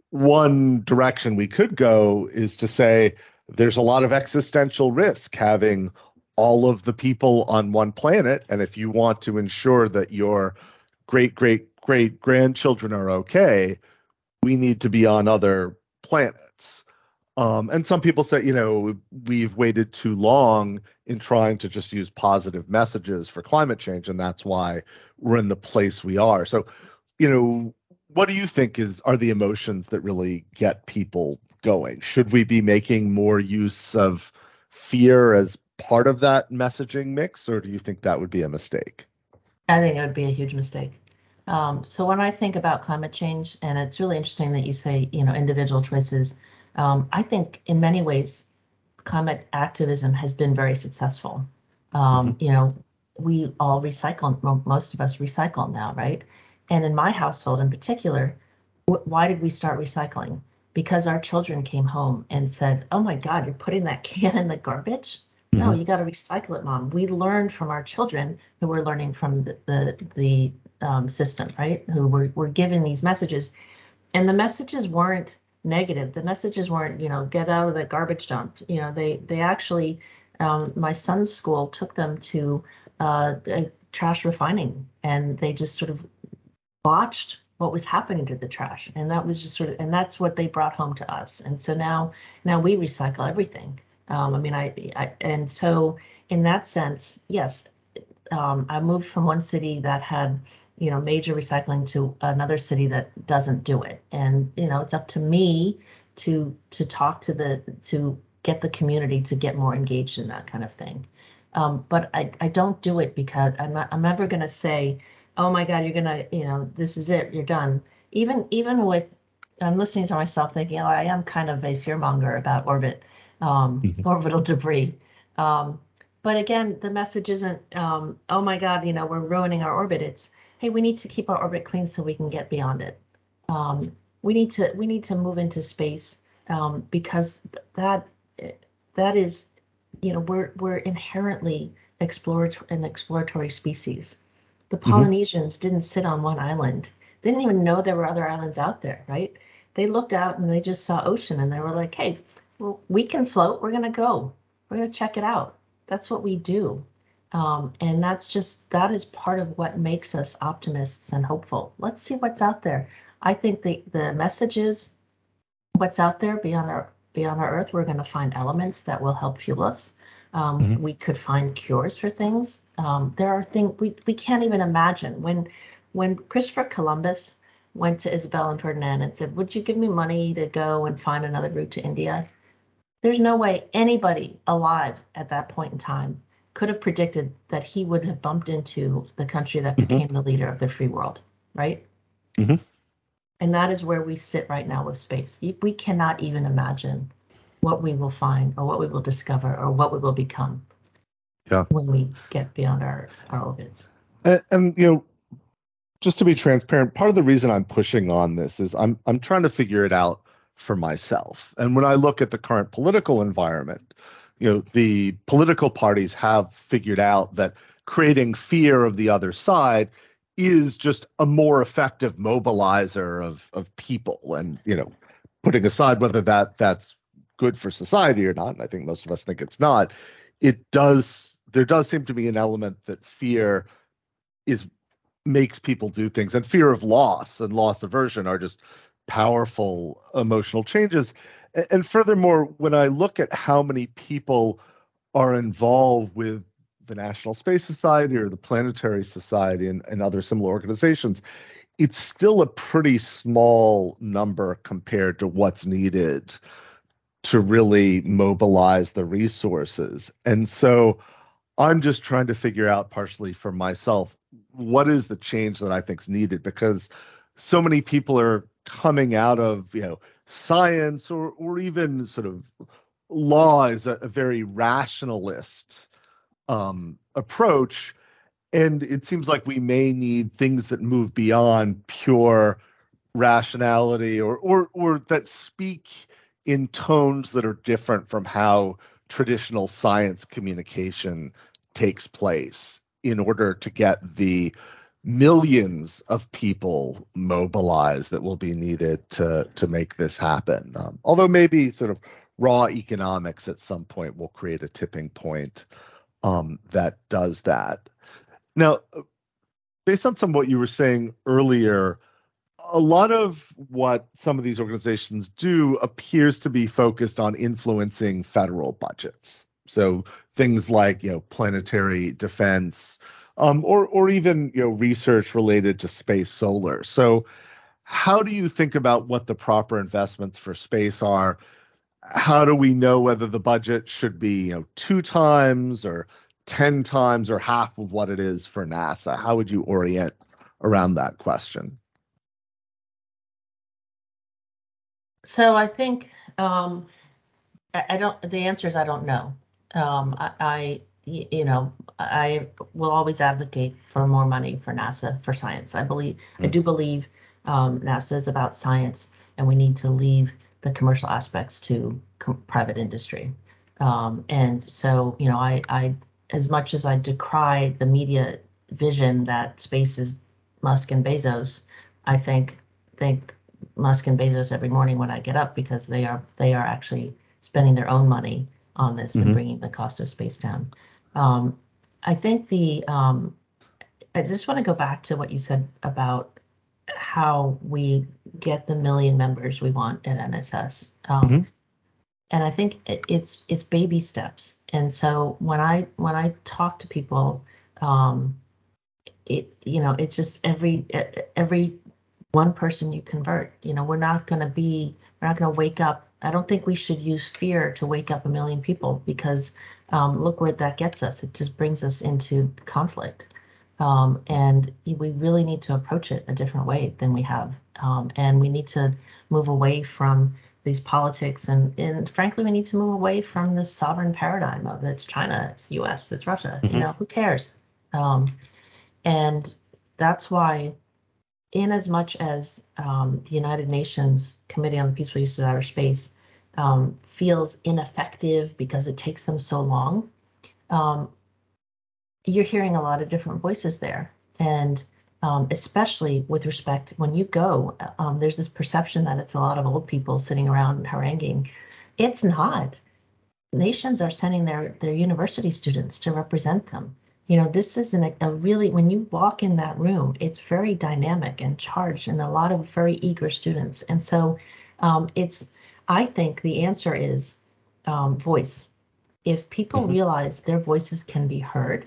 one direction we could go is to say there's a lot of existential risk having all of the people on one planet. And if you want to ensure that your great, great, great grandchildren are okay, we need to be on other planets. Um, and some people say, you know, we've waited too long in trying to just use positive messages for climate change, and that's why we're in the place we are. So, you know, what do you think is are the emotions that really get people going? Should we be making more use of fear as part of that messaging mix, or do you think that would be a mistake? I think it would be a huge mistake. Um, so when I think about climate change, and it's really interesting that you say, you know, individual choices. Um, I think in many ways, climate activism has been very successful. Mm-hmm. Um, you know, we all recycle, mo- most of us recycle now, right? And in my household in particular, wh- why did we start recycling? Because our children came home and said, "Oh my God, you're putting that can in the garbage? No, Mm-hmm. you got to recycle it, Mom." We learned from our children who were learning from the the, the um, system, right? Who were, were given these messages. And the messages weren't negative. The messages weren't, you know, get out of the garbage dump. You know, they they actually, um, my son's school took them to uh, a trash refining, and they just sort of watched what was happening to the trash, and that was just sort of, and that's what they brought home to us. And so now, now we recycle everything. Um, I mean, I, I, and so in that sense, yes, um, I moved from one city that had, you know, major recycling to another city that doesn't do it. And, you know, it's up to me to to talk to the to get the community to get more engaged in that kind of thing. Um, but I, I don't do it because I'm not, I'm never going to say, oh my God, you're going to, you know, this is it, you're done. Even even with, I'm listening to myself thinking, oh, I am kind of a fearmonger about orbit, um, Mm-hmm. orbital debris. Um, but again, the message isn't, um, oh my God, you know, we're ruining our orbit. It's, hey, we need to keep our orbit clean so we can get beyond it. Um, we need to we need to move into space, um, because that that is, you know, we're we're inherently exploratory an exploratory species. The Mm-hmm. Polynesians didn't sit on one island. They didn't even know there were other islands out there, right? They looked out and they just saw ocean and they were like, hey, well, we can float. We're gonna go. We're gonna check it out. That's what we do. Um, and that's just that is part of what makes us optimists and hopeful. Let's see what's out there. I think the the message is what's out there beyond our beyond our Earth. We're going to find elements that will help fuel us. Um, Mm-hmm. we could find cures for things. Um, there are things we, we can't even imagine. When when Christopher Columbus went to Isabel and Ferdinand and said, "Would you give me money to go and find another route to India?" There's no way anybody alive at that point in time could have predicted that he would have bumped into the country that Mm-hmm. became the leader of the free world, right? Mm-hmm. And that is where we sit right now with space. We cannot even imagine what we will find or what we will discover or what we will become Yeah. when we get beyond our, our orbits. And, and you know, just to be transparent, part of the reason I'm pushing on this is I'm I'm trying to figure it out for myself. And when I look at the current political environment, you know, the political parties have figured out that creating fear of the other side is just a more effective mobilizer of of people. And, you know, putting aside whether that that's good for society or not, and I think most of us think it's not, it does there does seem to be an element that fear is makes people do things, and fear of loss and loss aversion are just powerful emotional changes. And furthermore, when I look at how many people are involved with the National Space Society or the Planetary Society and, and other similar organizations, it's still a pretty small number compared to what's needed to really mobilize the resources. And so I'm just trying to figure out, partially for myself, what is the change that I think is needed, because so many people are coming out of, you know, science or or even sort of law as a, a very rationalist um, approach. And it seems like we may need things that move beyond pure rationality, or or or that speak in tones that are different from how traditional science communication takes place, in order to get the millions of people mobilized that will be needed to to make this happen. Um, although maybe sort of raw economics at some point will create a tipping point um, that does that. Now, based on some of what you were saying earlier, a lot of what some of these organizations do appears to be focused on influencing federal budgets. So things like, you know, planetary defense, um, or or even, you know, research related to space solar. So how do you think about what the proper investments for space are? How do we know whether the budget should be, you know, two times or ten times or half of what it is for NASA? How would you orient around that question? So I think um, I, I don't. The answer is I don't know. Um, I, I, y- you know, I will always advocate for more money for NASA for science. I believe, I Mm. do believe um, NASA is about science, and we need to leave the commercial aspects to com- private industry. Um, and so, you know, I, I, as much as I decry the media vision that space is Musk and Bezos, I think think Musk and Bezos every morning when I get up, because they are they are actually spending their own money on this and Hmm. bringing the cost of space down. Um, I think the um, I just want to go back to what you said about how we get the million members we want at N S S. Um, Hmm. and I think it, it's it's baby steps. And so when I when I talk to people, um, it you know it's just every every one person you convert. You know, we're not going to be, we're not going to wake up. I don't think we should use fear to wake up a million people, because um, look where that gets us. It just brings us into conflict. Um, and we really need to approach it a different way than we have. Um, and we need to move away from these politics. And, and frankly, we need to move away from this sovereign paradigm of it's China, it's U S, it's Russia. You Hmm. know, who cares? Um, and that's why, in as much as um, the United Nations Committee on the Peaceful Use of Outer Space um, feels ineffective because it takes them so long, um, you're hearing a lot of different voices there. And um, especially with respect, when you go, um, there's this perception that it's a lot of old people sitting around haranguing. It's not. Nations are sending their, their university students to represent them. You know, this is an, a really, when you walk in that room, it's very dynamic and charged, and a lot of very eager students. And so um, it's, I think the answer is um, voice. If people Hmm. realize their voices can be heard,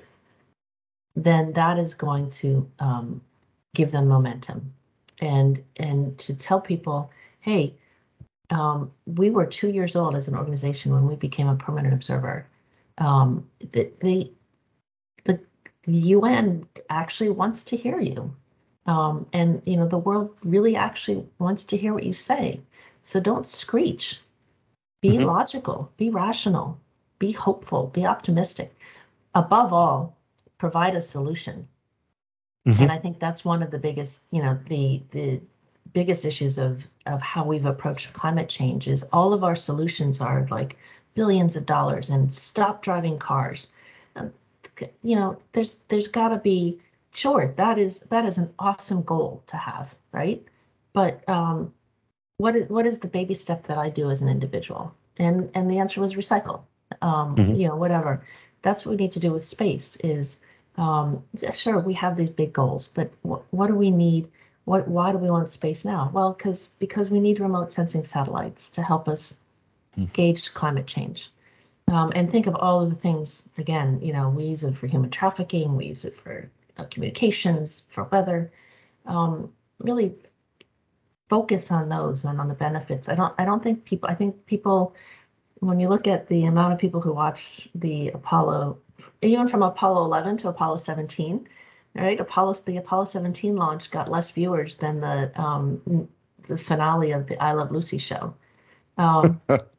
then that is going to um, give them momentum. And and to tell people, hey, um, we were two years old as an organization when we became a permanent observer. Um, the, the the the U N actually wants to hear you. Um, and you know the world really actually wants to hear what you say. So don't screech. Be Hmm. logical, be rational, be hopeful, be optimistic. Above all, provide a solution. Hmm. And I think that's one of the biggest, you know, the the biggest issues of of how we've approached climate change is all of our solutions are like billions of dollars and stop driving cars. Um, you know, there's there's got to be, sure, that is that is an awesome goal to have, right? But um, what is what is the baby step that I do as an individual? And and the answer was recycle. Um, Hmm. you know, whatever. That's what we need to do with space is um, sure, we have these big goals, but what, what do we need? What why do we want space now? Well, because because we need remote sensing satellites to help us gauge climate change. Um, and think of all of the things again. You know, we use it for human trafficking, we use it for uh, communications, for weather. Um, really focus on those and on the benefits. I don't I don't think people I think people when you look at the amount of people who watched the Apollo, even from Apollo eleven to Apollo seventeen, right? Apollo, the Apollo seventeen launch got less viewers than the um, the finale of the I Love Lucy show. Um,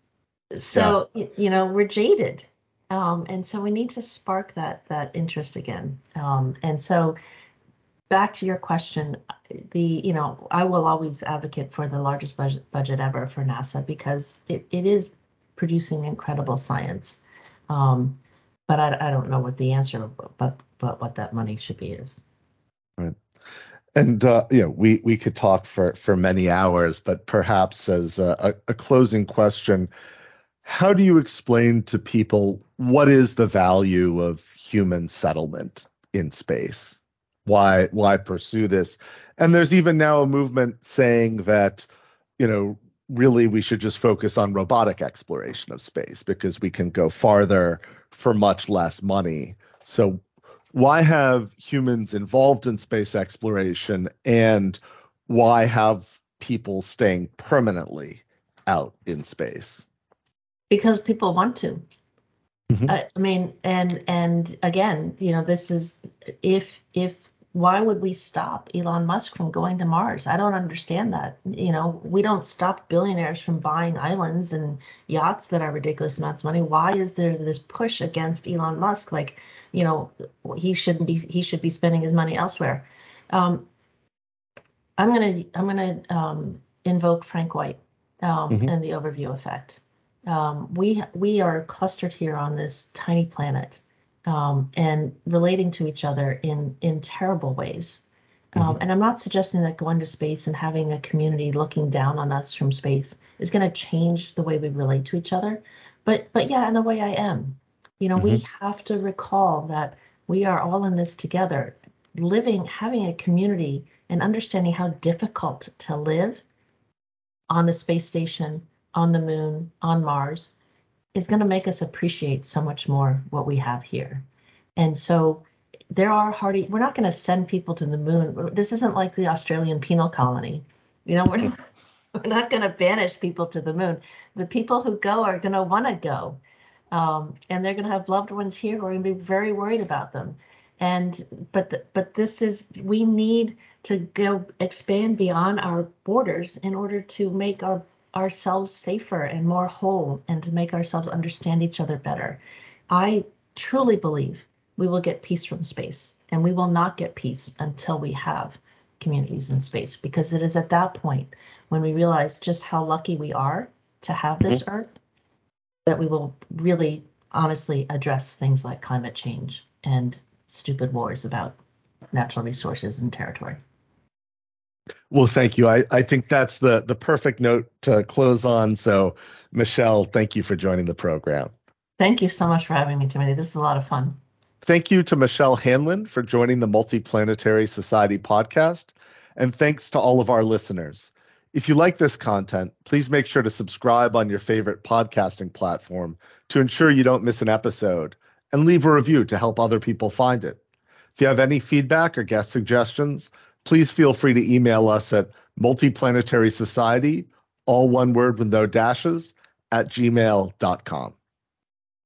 so yeah. you know, we're jaded, um, and so we need to spark that that interest again. Um, and so back to your question, the you know, I will always advocate for the largest budget budget ever for NASA because it, it is producing incredible science. Um, but I, I don't know what the answer, but but what that money should be is. Right. And uh, you know, we we could talk for for many hours, but perhaps as a, a closing question, how do you explain to people what is the value of human settlement in space? Why why pursue this? And there's even now a movement saying that, you know, really we should just focus on robotic exploration of space because we can go farther for much less money. So why have humans involved in space exploration, and why have people staying permanently out in space? Because people want to. Mm-hmm. I, I mean, and and again, you know, this is if if why would we stop Elon Musk from going to Mars? I don't understand that. You know, we don't stop billionaires from buying islands and yachts that are ridiculous amounts of money. Why is there this push against Elon Musk? Like, you know, he shouldn't be he should be spending his money elsewhere. Um, I'm gonna I'm gonna um, invoke Frank White um, Mm-hmm. and the overview effect. Um, we we are clustered here on this tiny planet um, and relating to each other in in terrible ways. Um, Mm-hmm. and I'm not suggesting that going to space and having a community looking down on us from space is going to change the way we relate to each other. But but yeah, in a way I am. You know, Mm-hmm. we have to recall that we are all in this together, living, having a community and understanding how difficult to live on the space station, on the moon, on Mars, is going to make us appreciate so much more what we have here. And so there are hardy, we're not going to send people to the moon. This isn't like the Australian penal colony. You know, we're not, we're not going to banish people to the moon. The people who go are going to want to go. Um, and they're going to have loved ones here who are going to be very worried about them. And but the, but this is we need to go expand beyond our borders in order to make our ourselves safer and more whole and to make ourselves understand each other better. I truly believe we will get peace from space, and we will not get peace until we have communities in space, because it is at that point when we realize just how lucky we are to have this Mm-hmm. earth that we will really honestly address things like climate change and stupid wars about natural resources and territory. Well, thank you. I, I think that's the, the perfect note to close on. So, Michelle, thank you for joining the program. Thank you so much for having me, Timothy. This is a lot of fun. Thank you to Michelle Hanlon for joining the Multiplanetary Society podcast. And thanks to all of our listeners. If you like this content, please make sure to subscribe on your favorite podcasting platform to ensure you don't miss an episode, and leave a review to help other people find it. If you have any feedback or guest suggestions, please feel free to email us at multiplanetary society, all one word with no dashes, at gmail dot com.